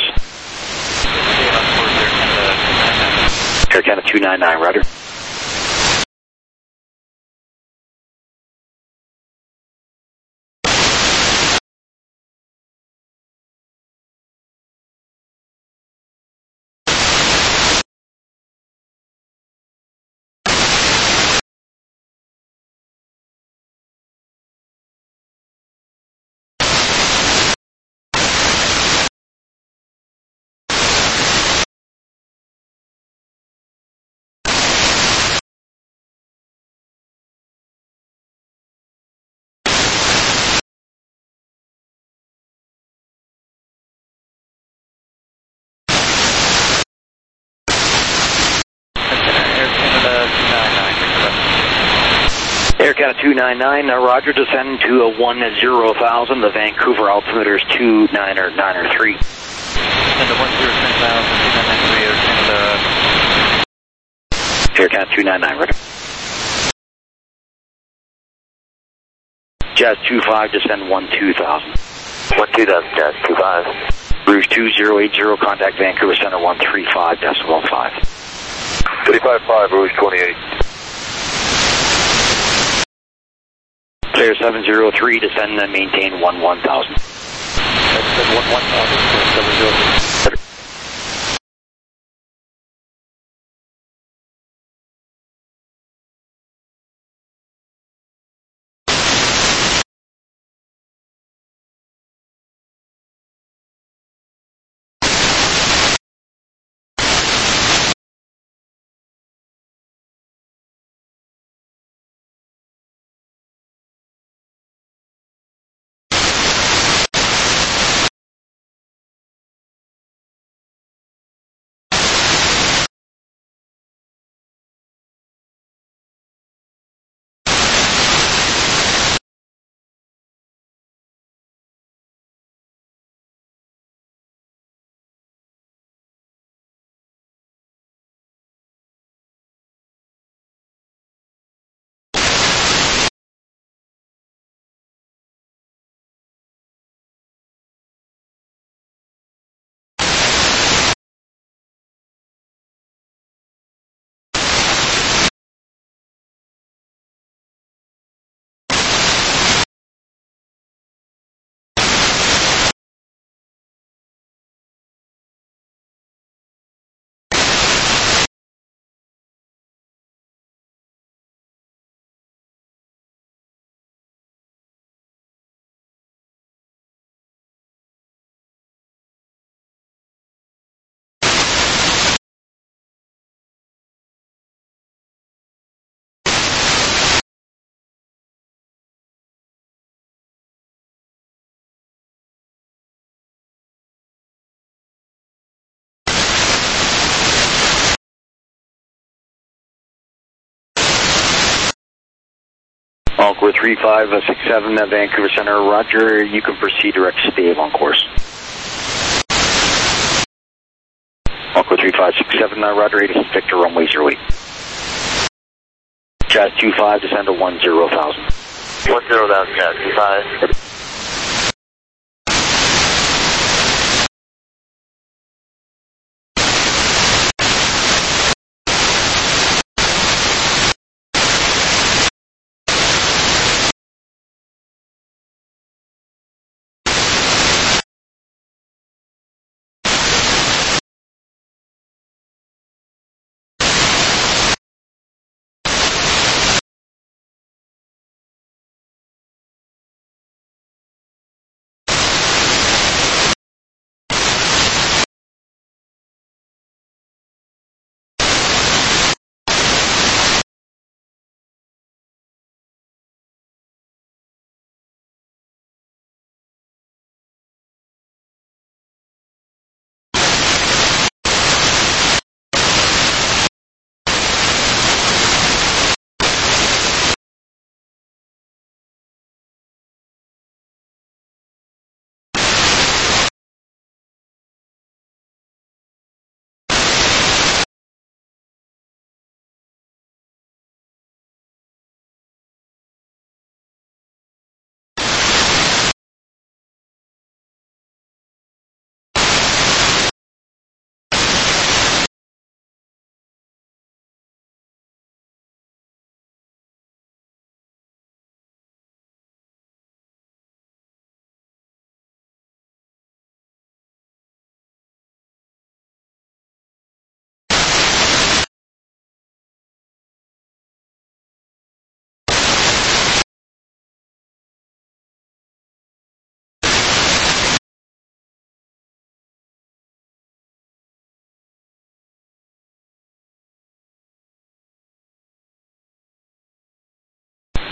Air Canada two nine nine, Roger. Air Canada two nine nine, uh, Roger, descend to a one zero thousand, the Vancouver altimeter is two nine nine three. And the one zero ten thousand, two nine nine three, Air Canada. Air Canada two nine nine, Roger. Jazz two five, descend one two thousand. one two thousand, Jazz two five. Rouge two zero eight zero, contact Vancouver Center one three five decimal five. thirty-five five, Rouge twenty-eight. Clear seven zero three, descend and maintain one one thousand. Descend one one thousand, seven zero three. Encore three five six seven, uh, Vancouver Center, Roger, you can proceed direct stave on course. Encore three five six seven, uh, Roger, eighty-six Victor, runway zero eight. Jazz two five, descend to one zero thousand. one zero thousand, Jazz two five.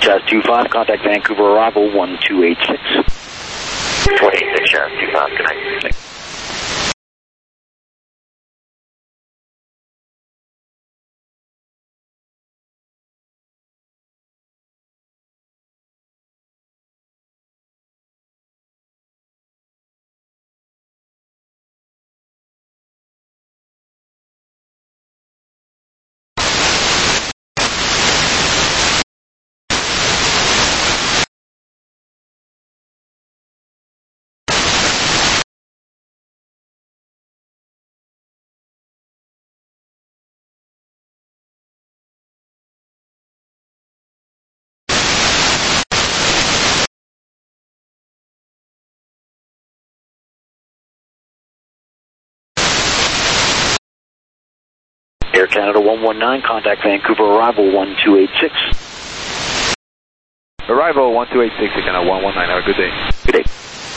Jazz two five, contact Vancouver arrival one two eight six. one eight six, Jazz two five, good night. Air Canada one one nine, contact Vancouver arrival one two eight six. Arrival one two eight six, again at one one nine, have a good day. Good day.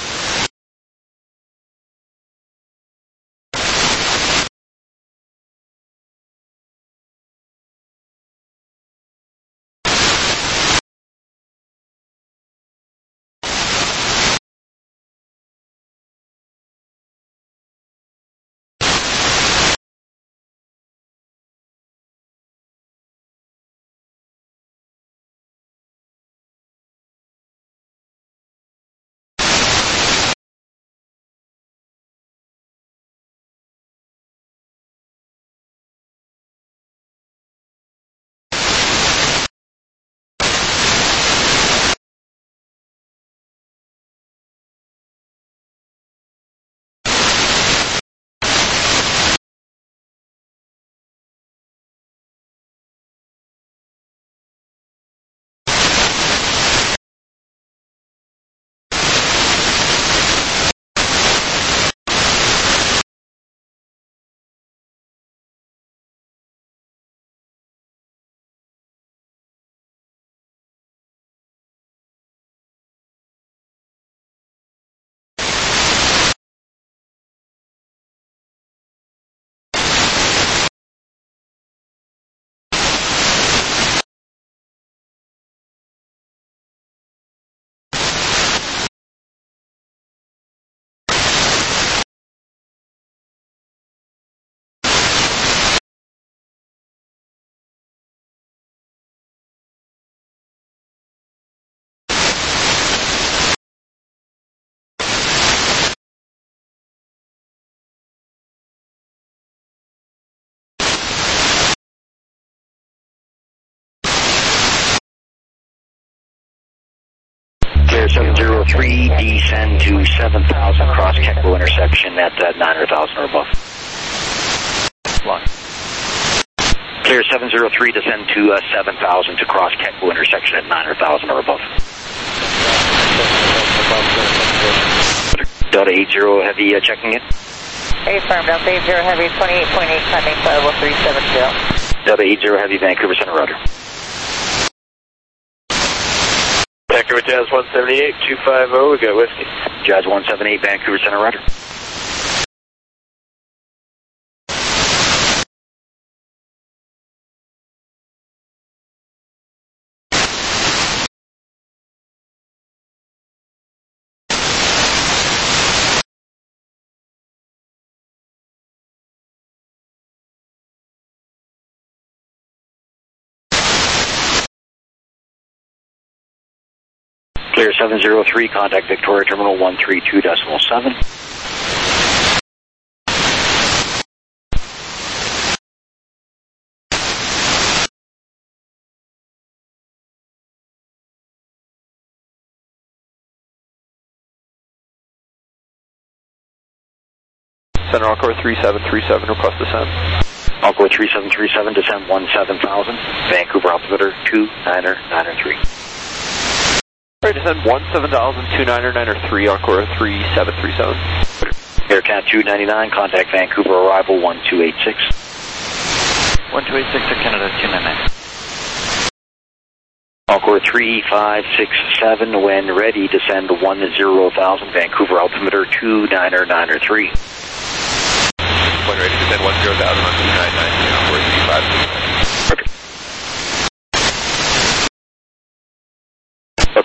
Clear seven zero three, descend to seven thousand, cross Keklo intersection at uh, nine hundred thousand or above. Lock. Clear seven zero three, descend to uh, seven thousand to cross Keklo intersection at nine hundred thousand or above. Delta eight zero Heavy uh, checking in. Affirm, Delta eight zero Heavy, twenty-eight point eight, climbing flight level three seven zero. Delta eight zero Heavy, Vancouver Center, roger. Vancouver Jazz one seventy-eight, two five zero, we got whiskey. Jazz one seventy-eight, Vancouver Center, roger. Clear seven zero three, contact Victoria Terminal one three two decimal seven. Center Encore three seven three seven, request descent. Encore three seven three seven, descend one seven thousand, Vancouver altimeter two niner niner three. All right, descend one seven thousand, two niner niner three, Encore three seven three seven. Air Cat two ninety-nine, contact Vancouver arrival one two eight six. one two eight six to Canada two ninety-nine. Encore three five six seven, when ready, descend one zero thousand, Vancouver altimeter two niner niner three. When ready, descend one zero thousand on two nine nine, Encore three five six seven.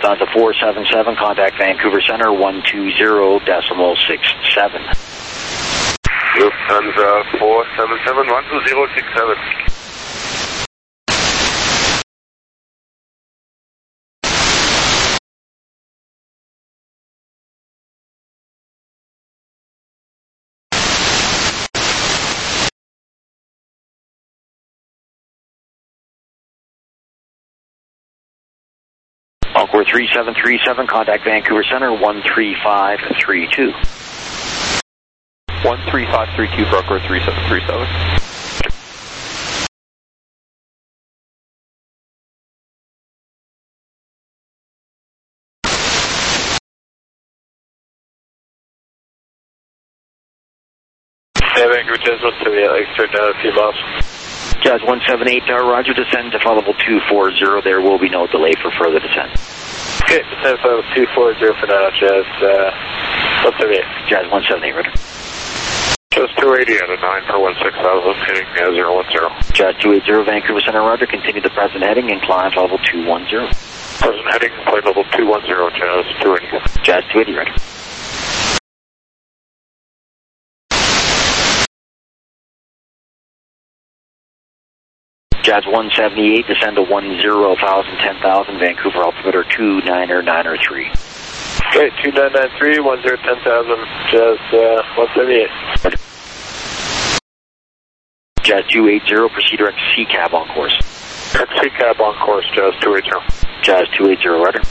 Lufthansa four seven seven, contact Vancouver Center one two zero decimal six seven. Lufthansa four seven seven, one two zero six seven. Encore three seven three seven, contact Vancouver Center one three five three two. one three five three two, Broker three seven three seven. Hey, Vancouver Jazz one seventy-eight, like straight down a few miles. Jazz one seven eight, uh, Roger, descend to flight level two four zero. There will be no delay for further descent. Okay, descend flight level two four zero for now, Jazz uh, one seventy-eight. Jazz one seven eight, Roger. Jazz two eighty at a nine for one six thousand, heading uh, zero one zero. Jazz two eighty, Vancouver Center, Roger. Continue the present heading and climb flight level two one zero. Present heading, flight level two one zero, Jazz two eighty. Jazz two eighty, Roger. Jazz one seventy-eight, descend to one zero thousand, ten thousand, Vancouver altimeter two niner niner three. Okay, two nine nine three, one zero ten thousand, Jazz uh, one seventy-eight. Jazz two eighty, proceed direct C cab on course. Direct C cab on course, Jazz two eighty. Jazz two eighty, Roger.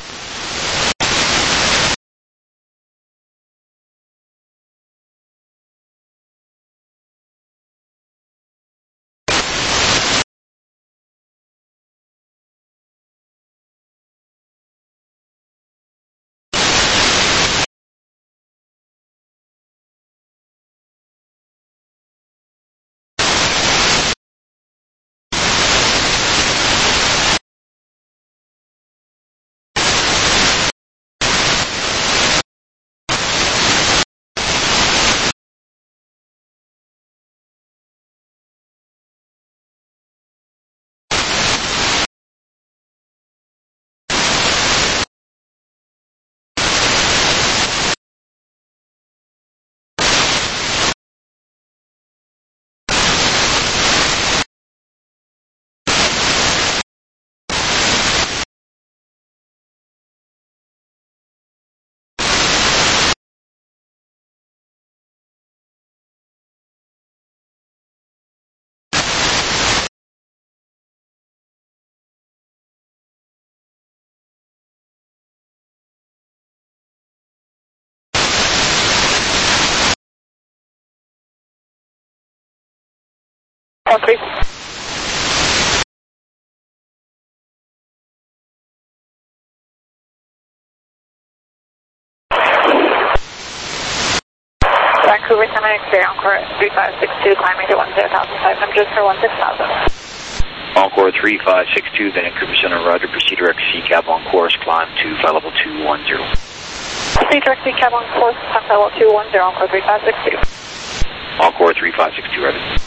Copy. Vancouver Center, X-ray Encore three five six two, climbing to one zero thousand five hundred for one six thousand. Encore three five six two, Vancouver Center, Roger. Proceed direct C cab on course, climb to flight level two one zero. Proceed direct C cab on course, climb flight level two one zero, Encore three five six two. Encore three five six two, Roger.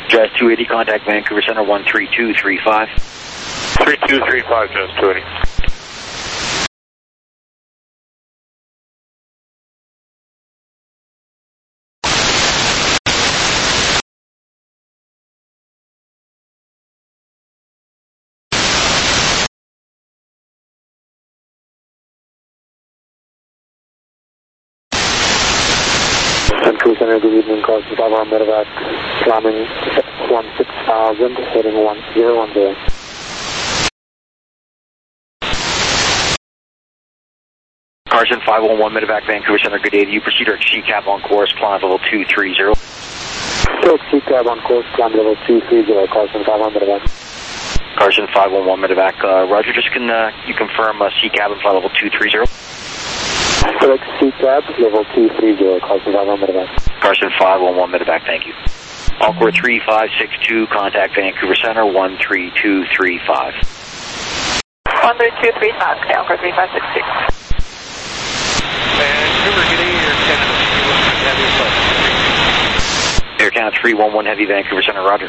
Jazz two eighty, contact Vancouver Center one three two three five. three two three five, Jazz two eighty. Vancouver Center, good evening, Carson five on medevac, climbing one six thousand, heading one zero one zero. Carson five one one, medevac Vancouver Center, good day to you. Proceed to C CAB on course, climb level two three zero. Silk C CAB on course, climb level two three zero, Carson five one medevac. Carson five one one, medevac. Uh, Roger, just can uh, you confirm uh, C CAB and flight level two three zero? Select C CAB, level two three zero, Carson five one medevac. Carson five one one, medevac, thank you. Encore three five six two, contact Vancouver Center one three two three five. one three two three five, okay, Encore three five six two. Vancouver, good day, Air Canada three one one Heavy, Air Canada three one one Heavy, Vancouver Center, Roger.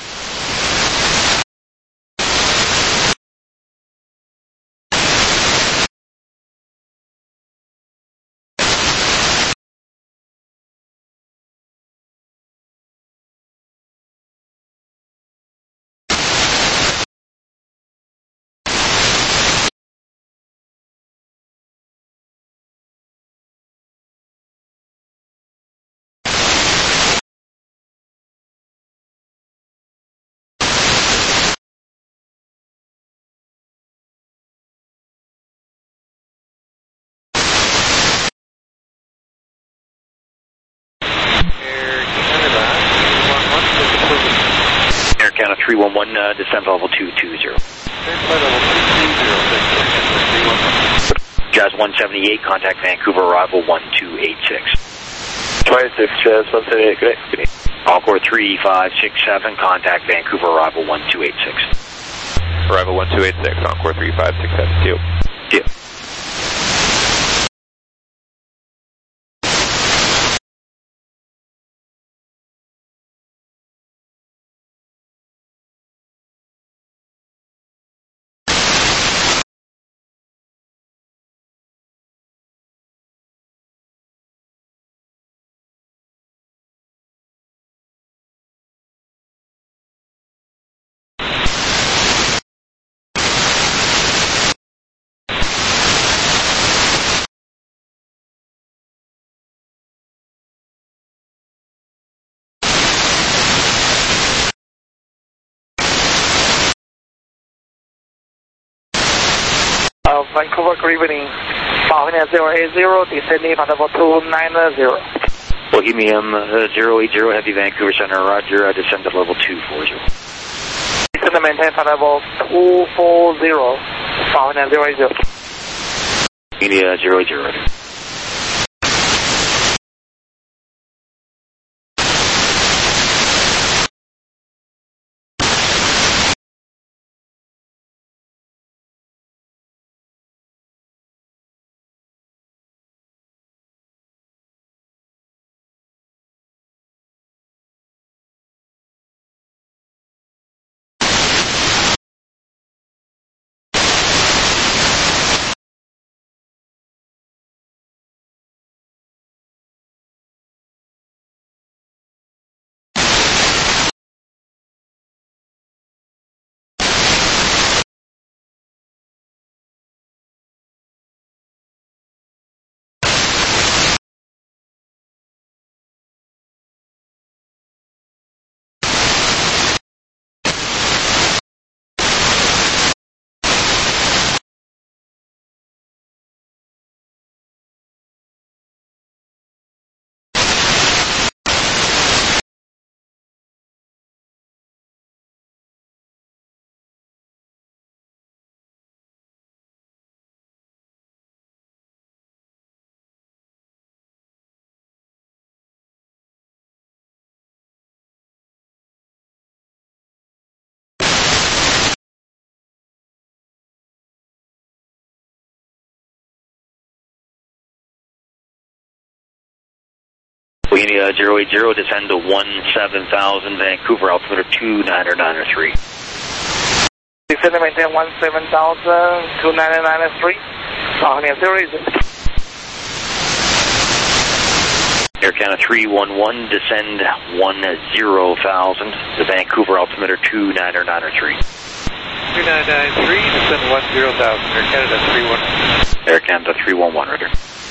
Air Canada three one one, uh, descend level two two zero. Jazz one seventy-eight, contact Vancouver, arrival one two eight six. twenty-six, Jazz one seventy-eight, good day. Good day. Encore three five six seven, contact Vancouver, arrival one two eight six. Arrival one two eight six, Encore three five six seven, see you. See you. Uh, Vancouver, good evening. Bohemian zero eight zero, descending at level two nine zero. Bohemian uh, zero eight zero, Heavy, Vancouver Center, Roger, uh, descend to level two four zero. Descend to maintain at level two four zero, Bohemian zero eight zero. India zero eight zero. Bohemia zero eight zero, descend to one seven thousand, Vancouver, altimeter two nine nine three. Descend to maintain one seven thousand, two nine nine three. Bohemia zero eight zero. Air Canada three one one, descend one zero thousand, to Vancouver, altimeter two nine nine three. two nine nine three, descend one zero thousand, Air Canada three one one. Air Canada three one one, right here.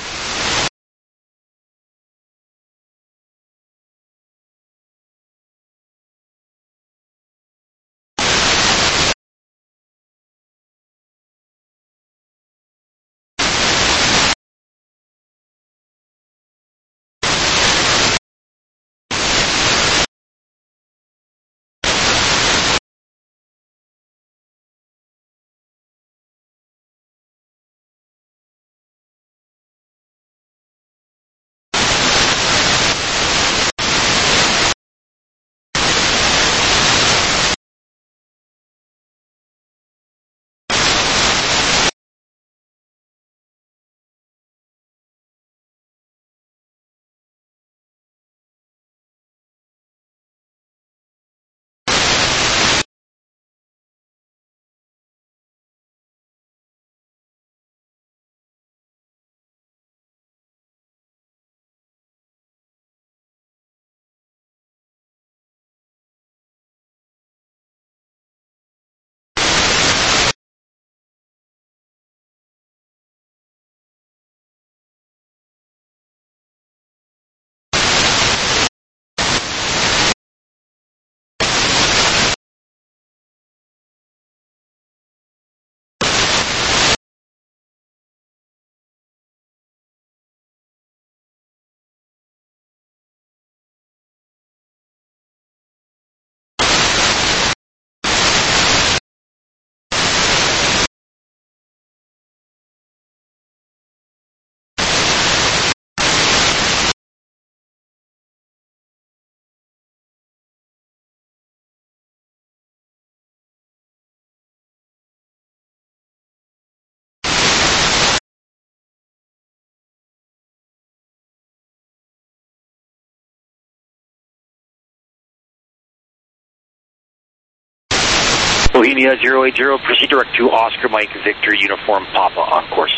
Bohemia zero eight zero, proceed direct to Oscar Mike Victor Uniform Papa on course.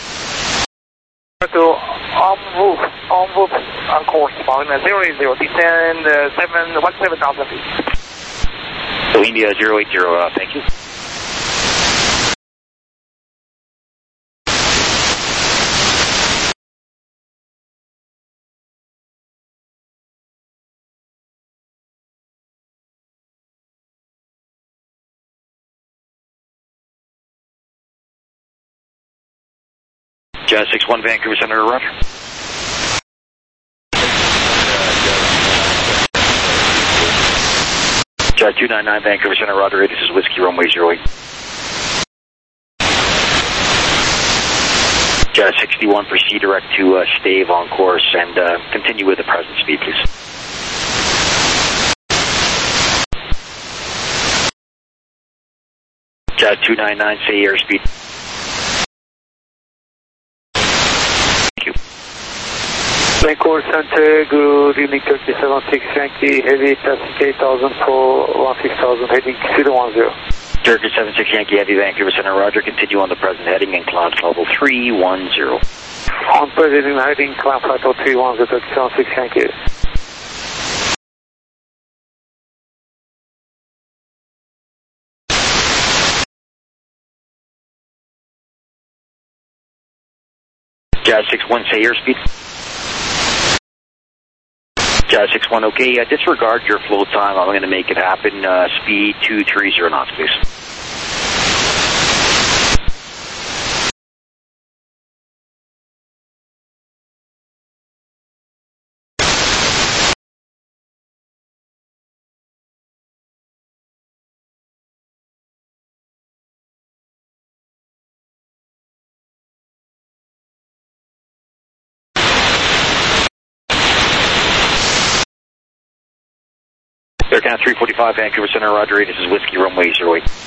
To en route, en route on course, Bohemia zero eight zero, descend uh, seven, one seven thousand feet. Bohemia zero eight zero, uh, thank you. Jazz six one, Vancouver Center, roger. Jazz two nine nine, Vancouver Center, roger. This is Whiskey Runway zero eight. Jazz sixty-one, proceed direct to uh, Stave on course and uh, continue with the present speed, please. Jazz two nine nine, say airspeed. Vancouver Center, good evening, Turkey seven six Yankee, heavy traffic eight thousand for one six thousand, heading zero one zero. Turkey seven six Yankee, heavy Vancouver Center, roger, continue on the present heading and climb level three one zero. On present heading, climb flight level three one zero, Turkey seven six Yankee. Jazz six one, say airspeed. Jazz six one, okay, uh, disregard your flow time, I'm going to make it happen, uh, speed two three zero knots, please. Air Canada three forty-five, Vancouver Center, roger, this is Whiskey Runway zero eight.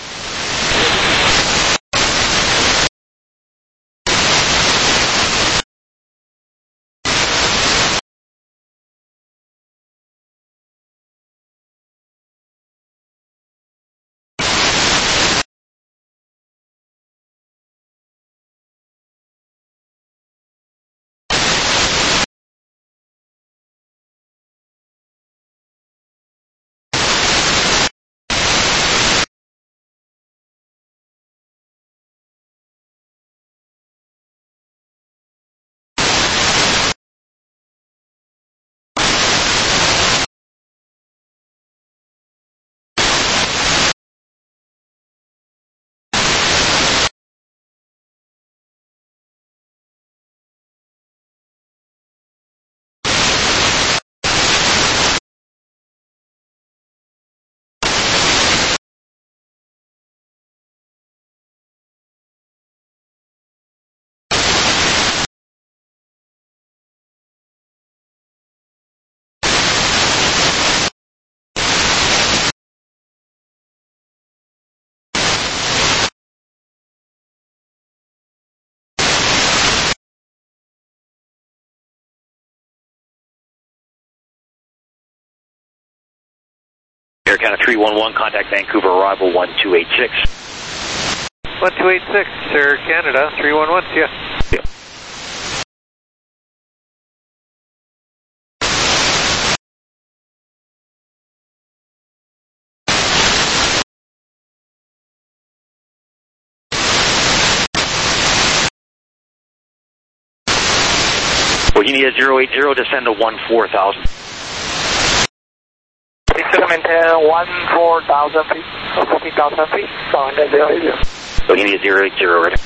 Air Canada three one one, contact Vancouver, arrival one two eight six. one two eight six, Air Canada three one one, see ya. Yeah. Bohemia zero eight zero, descend to one four thousand. Please maintain one four thousand feet, fourteen thousand feet, zero eight zero. Bohemia zero eight zero, ready.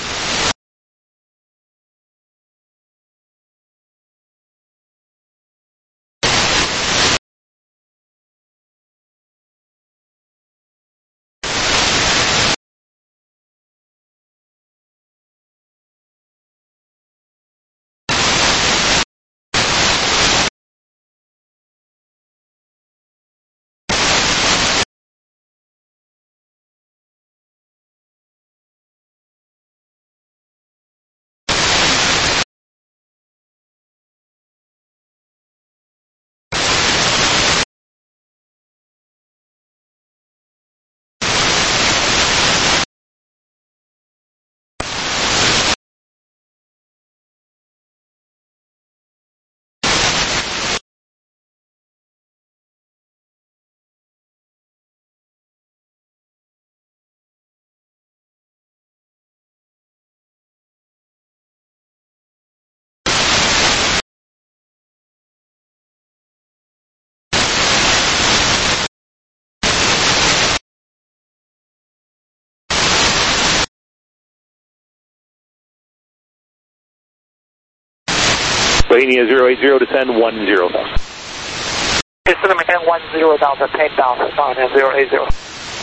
Bohemia zero eight zero, descend one zero thousand. Please maintain one zero thousand, ten thousand, zero eight zero.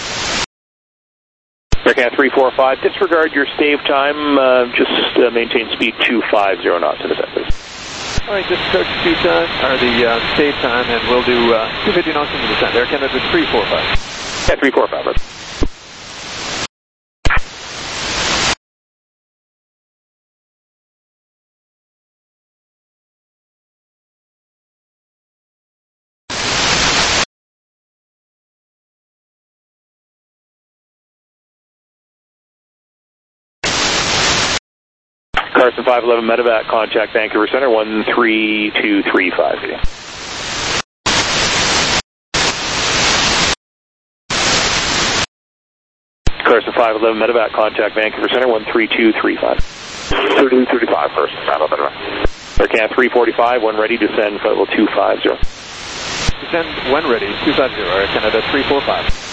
Air Canada three four five, disregard your stave time, uh, just uh, maintain speed two five zero knots in descent, please. All right, disregard your speed time, or the uh, stave time, and we'll do uh, two fifty knots into descent. Air Canada three four five. Yeah, three four five, right. Carson five eleven medevac, contact Vancouver Center, one three two three five. Carson five eleven medevac, contact Vancouver Center, one three two three five. thirty thirty-five, Carson five eleven medevac. Air Canada three forty-five, when ready, descend flight level two five zero. Descend when ready, two five zero, Air Canada three four five.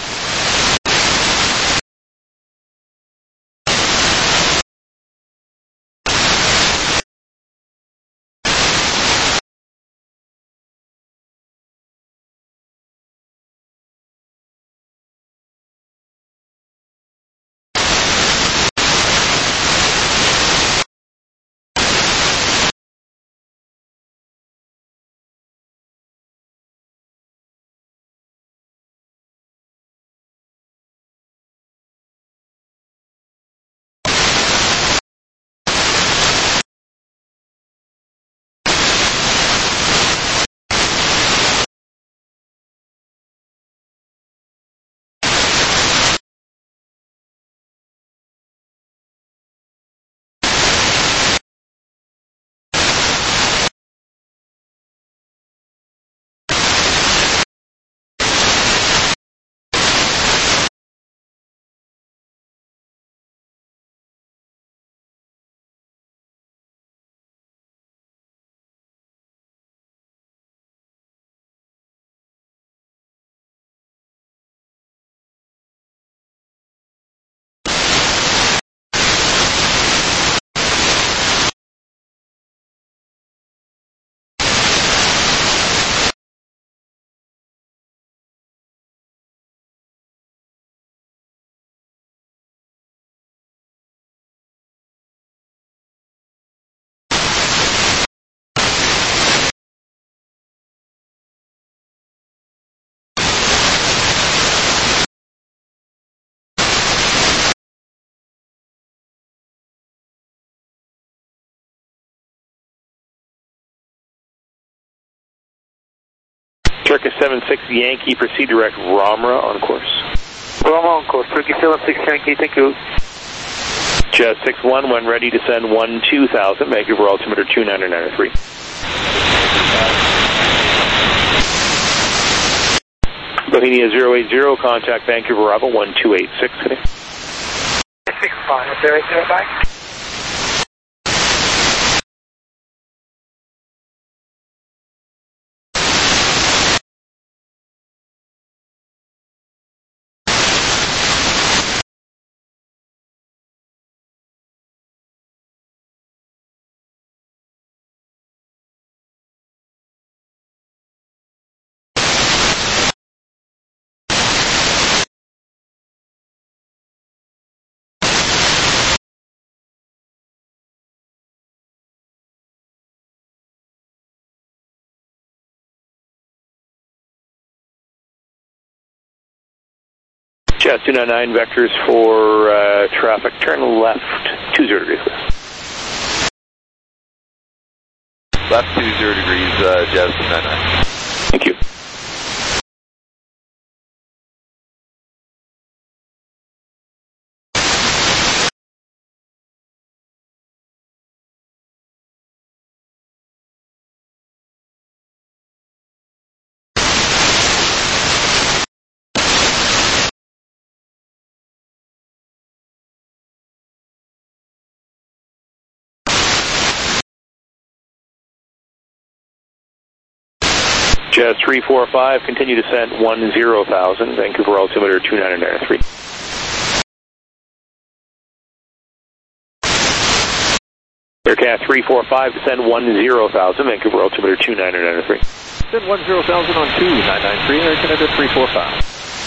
Turkish seven six Yankee, proceed direct Ramra on course. Ramra on course, Turkish seven six Yankee, thank you. Jet six one, when ready, descend one two thousand, Vancouver altimeter two nine nine three. Bohemia zero eight zero, contact Vancouver Bravo one two eight six today. six five, zero eight zero, bye. Jet two nine nine, vectors for uh, traffic, turn left two zero degrees. Left two zero degrees, uh, Jet two nine nine. Thank you. Jet three four five, continue descent one zero thousand, Vancouver altimeter two nine nine three. Aircraft three four five, descend one zero thousand, Vancouver altimeter two nine nine three. Descend one zero thousand on two nine nine three, Air Canada three four five.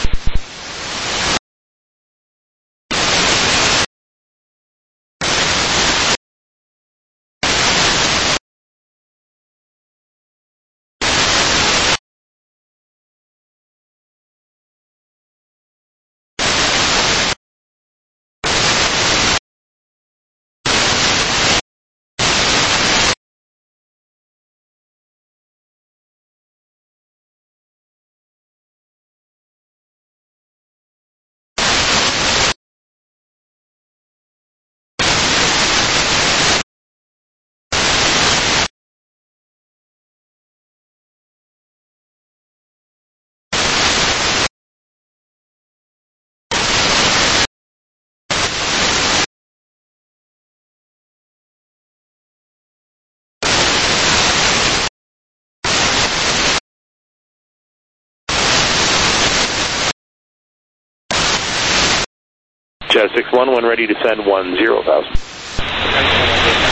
Jet six one, when ready, descend one zero thousand.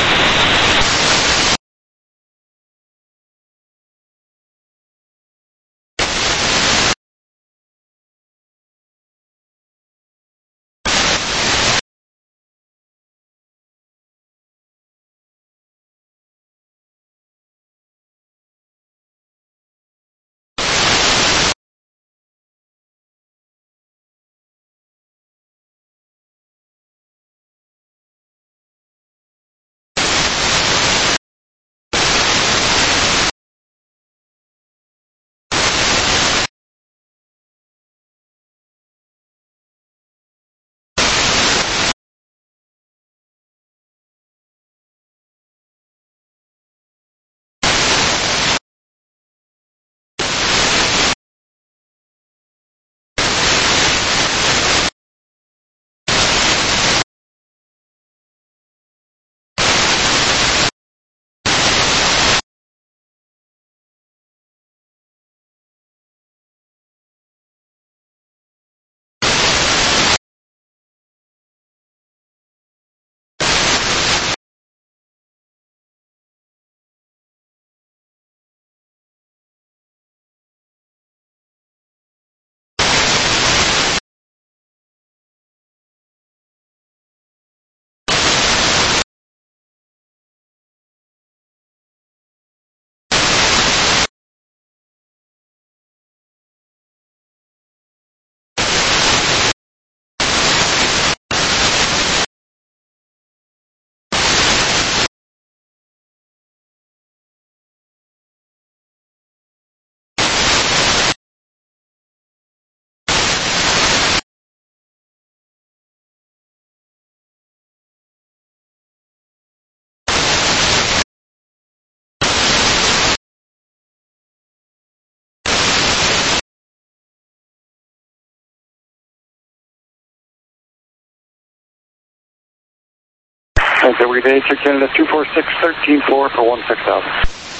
Okay, we're going to Canada two four six, thirteen four for one six thousand.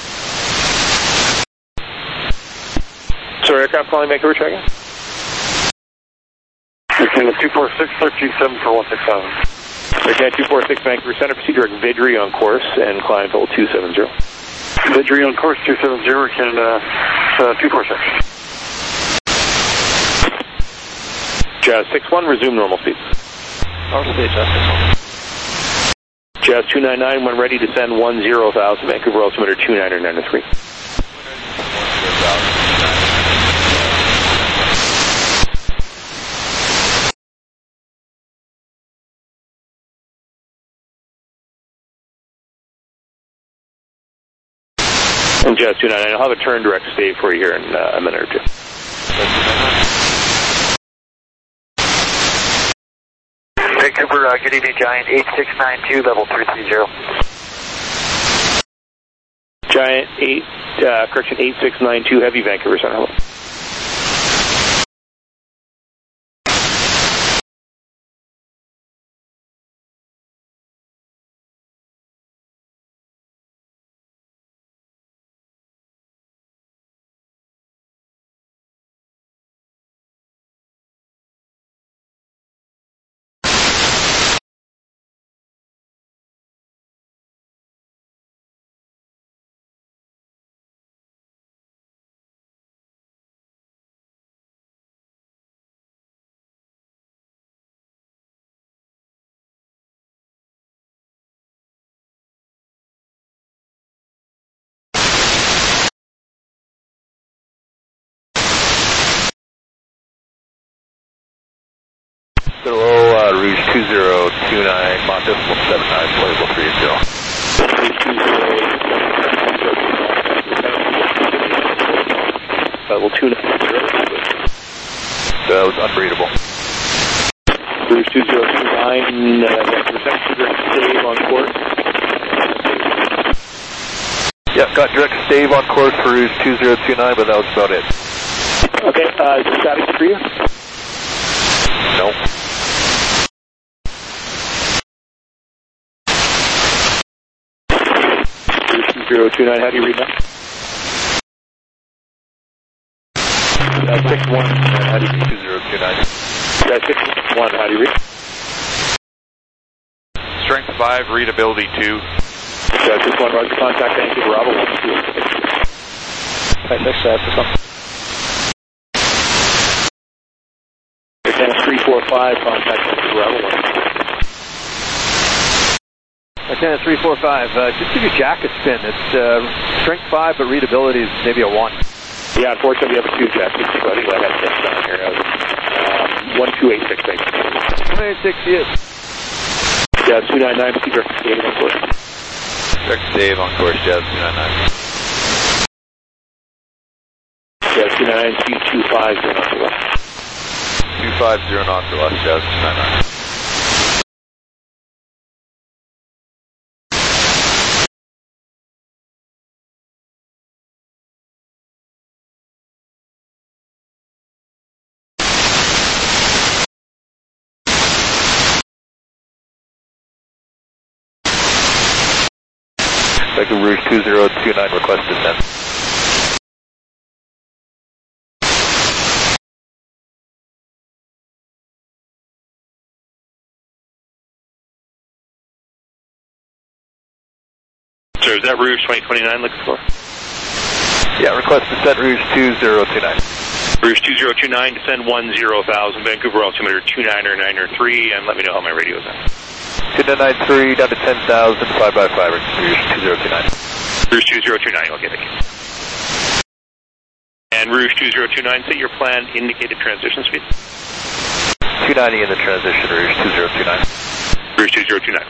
Sorry, aircraft calling Vancouver, try again. Canada two four six, thirteen seven for one six thousand. Air Canada two four six, Vancouver Center, proceed direct Vidri on course and climb level two seven zero. Vidri on course two seven zero, Canada uh, two four six. Jazz six one, resume normal speed. Normal speed, Jazz six one. Jazz two nine nine, when ready, descend one zero thousand, Vancouver altimeter two niner niner three. And Jazz two nine nine, I'll have a turn direct stay for you here in uh, a minute or two. Vancouver, uh, good evening, Giant eight six nine two, level three three zero. Giant eight, uh, correction eight six nine two, heavy Vancouver Center, hello. Hello, uh, Rouge two zero two nine, Mont decimal seven nine, level three zero. Level two nine zero. That was unreadable. Rouge two zero two nine, uh, direct stave on course. Yep, got direct stave on course for Rouge two zero two nine, but that was about it. Okay, uh, is it static for you? No. zero two nine, how do you read that? Uh, six one, uh, how do you read? two zero two nine. Uh, six one, how do you read? Strength five, readability two. Uh, six one, roger, contact Vancouver, Bravo one two. Hi, six, uh, six one. three four five, contact Vancouver, Bravo one two. Lieutenant three four five, uh, just give your jacket spin. It's uh, strength five, but readability is maybe a one. Yeah, unfortunately we have a two jacket, so I think I have this down here. Um, one two eight six eight. one eight six, yes. Yeah, two nine nine, see direct stave on course. Direct stave on course, Jazz two nine nine. Yeah, two nine nine, C two five zero knots or less. two five zero knots or less, Jazz two nine nine. Vancouver Rouge two zero two nine, request descent. Sir, is that Rouge twenty twenty-nine looking for? Yeah, request descent Rouge two zero two nine. Rouge two zero two nine, descend one zero thousand, Vancouver altimeter two niner niner three, and let me know how my radio is on. two nine nine three, down to ten thousand, five by five, Rouge two zero two nine. Rouge two zero two nine, okay, thank you. And Rouge two zero two nine, set your planned indicated transition speed. two ninety in the transition, Rouge two zero two nine. Rouge two zero two nine.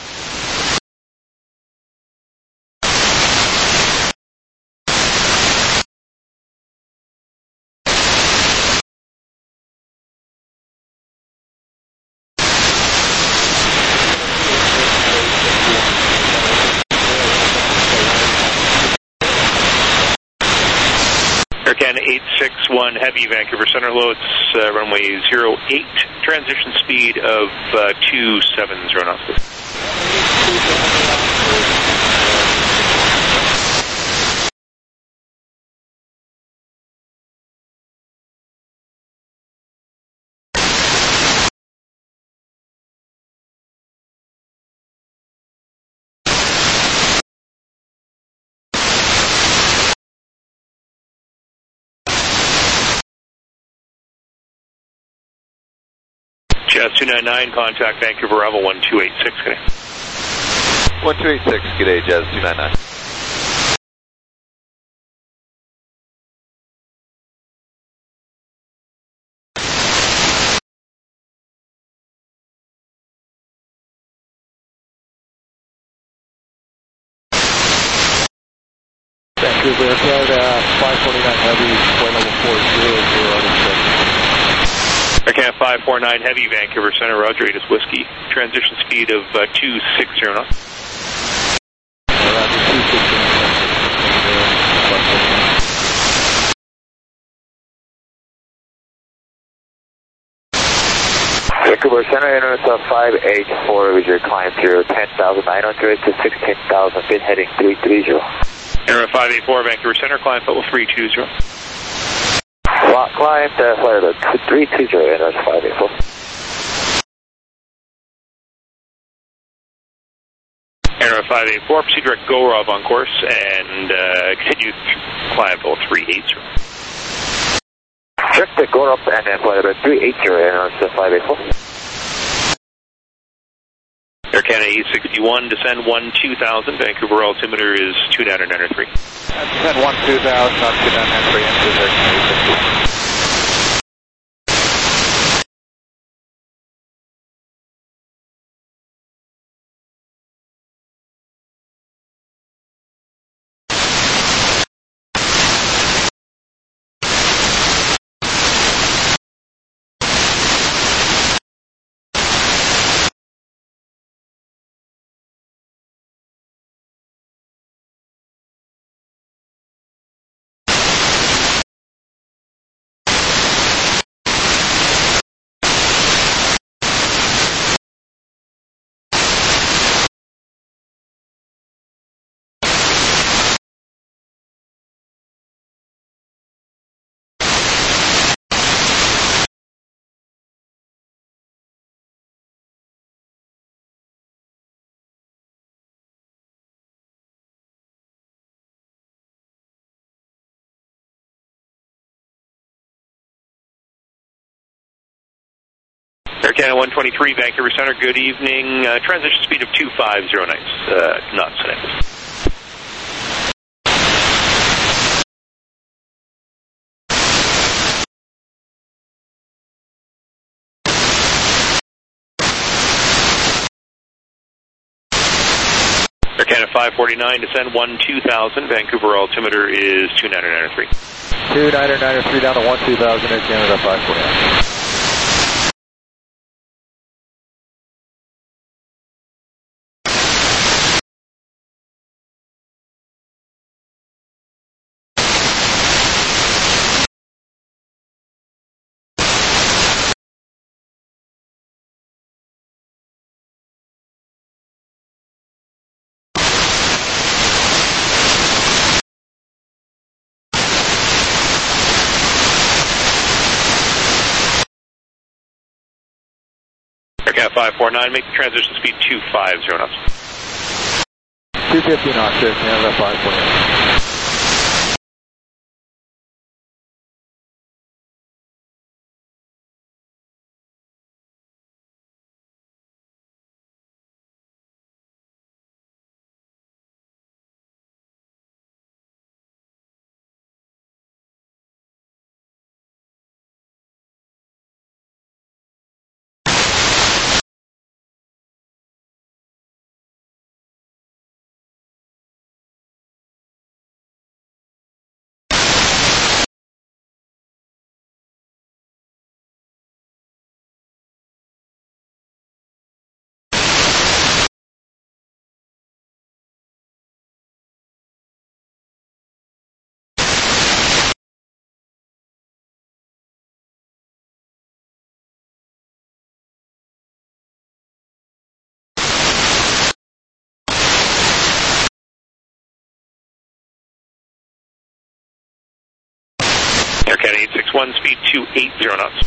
Air Canada eight six one, heavy Vancouver Center, loads uh, runway zero eight, transition speed of uh, two seven zero knots. Jazz two nine nine, contact Vancouver Bravo one two eight six, good day. one two eight six, good day, Jazz two nine nine. Vancouver Aircraft, uh, five forty-nine Heavy, flight level four zero zero. Aircraft five four nine Heavy, Vancouver Center, Roger, eight is Whiskey. Transition speed of uh, two six zero knots. Roger, two six zero. Vancouver Center, Internet five eight four with your climb through ten thousand nine hundred to sixteen thousand feet heading three three zero. Internet five eight four, Vancouver Center, climb level three two zero. Climb to flight level three two zero, Internet five eight four. Internet five eight four, proceed direct go Rob on course and uh, continue climb level three eight zero. Direct to go up and then flight level three eight zero, Internet five eight four. Air Canada eight sixty-one, descend one two thousand, Vancouver altimeter is two nine nine three. Descend one two thousand, not two nine nine three, into Air Canada eight sixty-one. Air Canada one twenty-three, Vancouver Center, good evening. Uh, transition speed of two five zero knots, uh, knots today. Air Canada five forty-nine, descend one two thousand, Vancouver altimeter is two nine nine three. two nine nine three down to one two thousand, Air Canada five forty-nine. Aircraft five four nine, make the transition speed two five zero knots. two fifty knots, Air Canada five forty-nine. Air Canada eight six one, speed two eighty knots.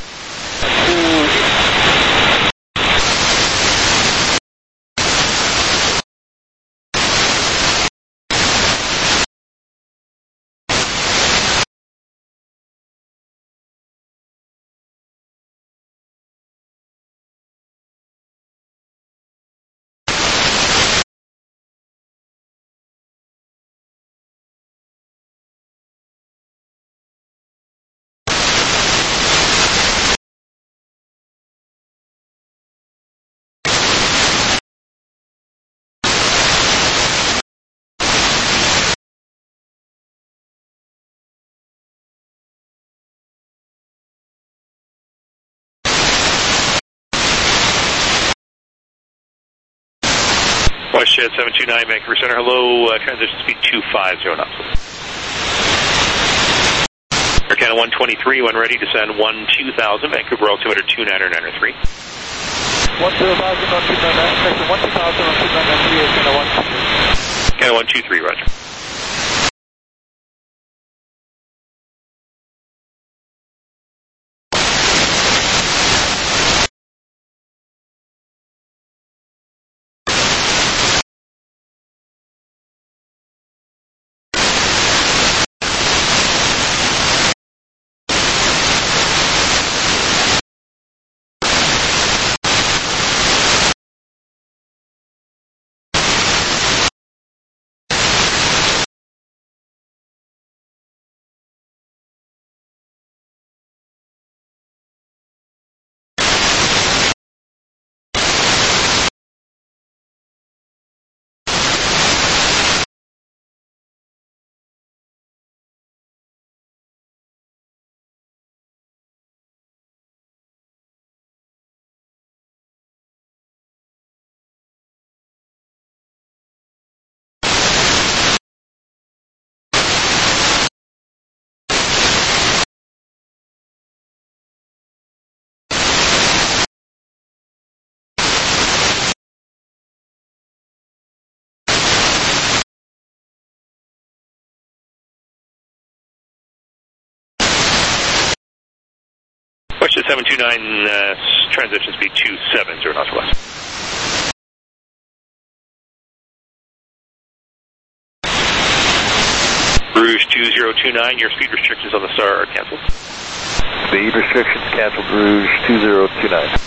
WestJet seven two nine, Vancouver Center. Hello, uh, transition speed two fifty knots. Air Canada one twenty-three, when ready, descend one two thousand, Vancouver altimeter two nine nine three. one zero thousand, one two nine nine, section one two thousand, one two nine nine three, Air Canada one two three. Canada one two three, roger. WestJet seven two nine, uh, transition speed two seventy knots west. Rouge two zero two nine, your speed restrictions on the S A R are canceled. Speed restrictions canceled, Rouge two zero two nine.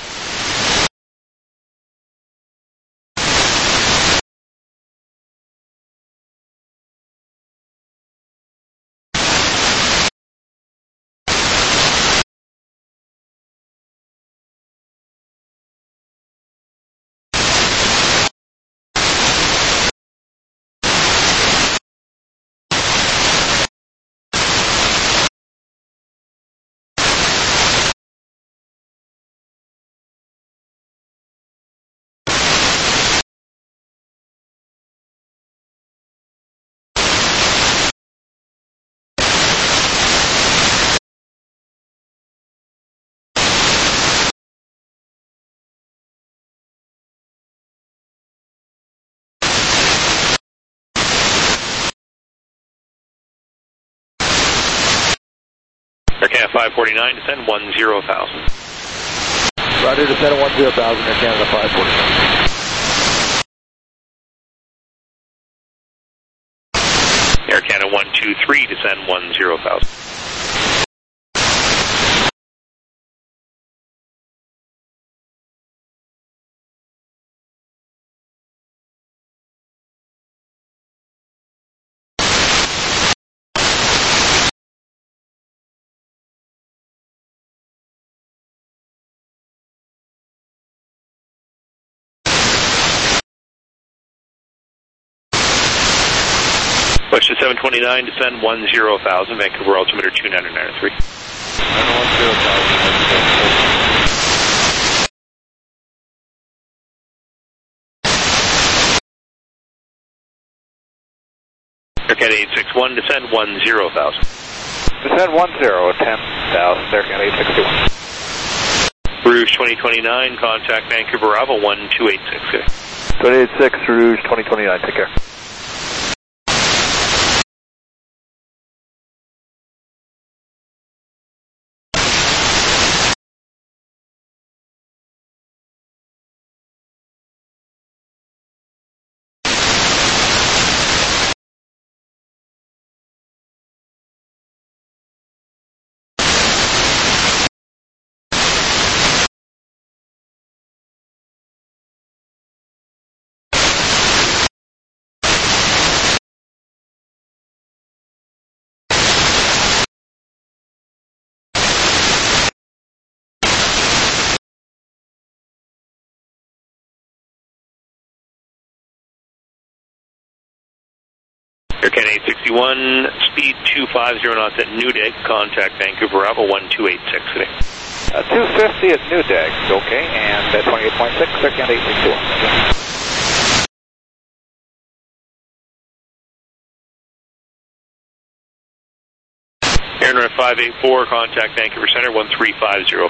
Air Canada five forty-nine, descend one zero thousand. Roger, descend one zero thousand, Air Canada five forty-nine. Air Canada one two three, descend one zero thousand. WestJet seven twenty-nine, descend one zero thousand, Vancouver altimeter two nine nine three. one zero thousand. Air Canada eight six one, descend one zero thousand. Descend one zero, ten thousand, Air Canada eight six two. Rouge twenty twenty-nine, contact Vancouver Bravo one two eight six. two eight six, Rouge twenty twenty-nine, take care. Air Canada eight sixty-one, speed two fifty knots at Newdig, contact Vancouver Bravo one two eight six today. Uh, two fifty at Newdig, okay, and uh, twenty-eight point six, Air Canada eight sixty-one. Air North five eight four, contact Vancouver Center one three five zero.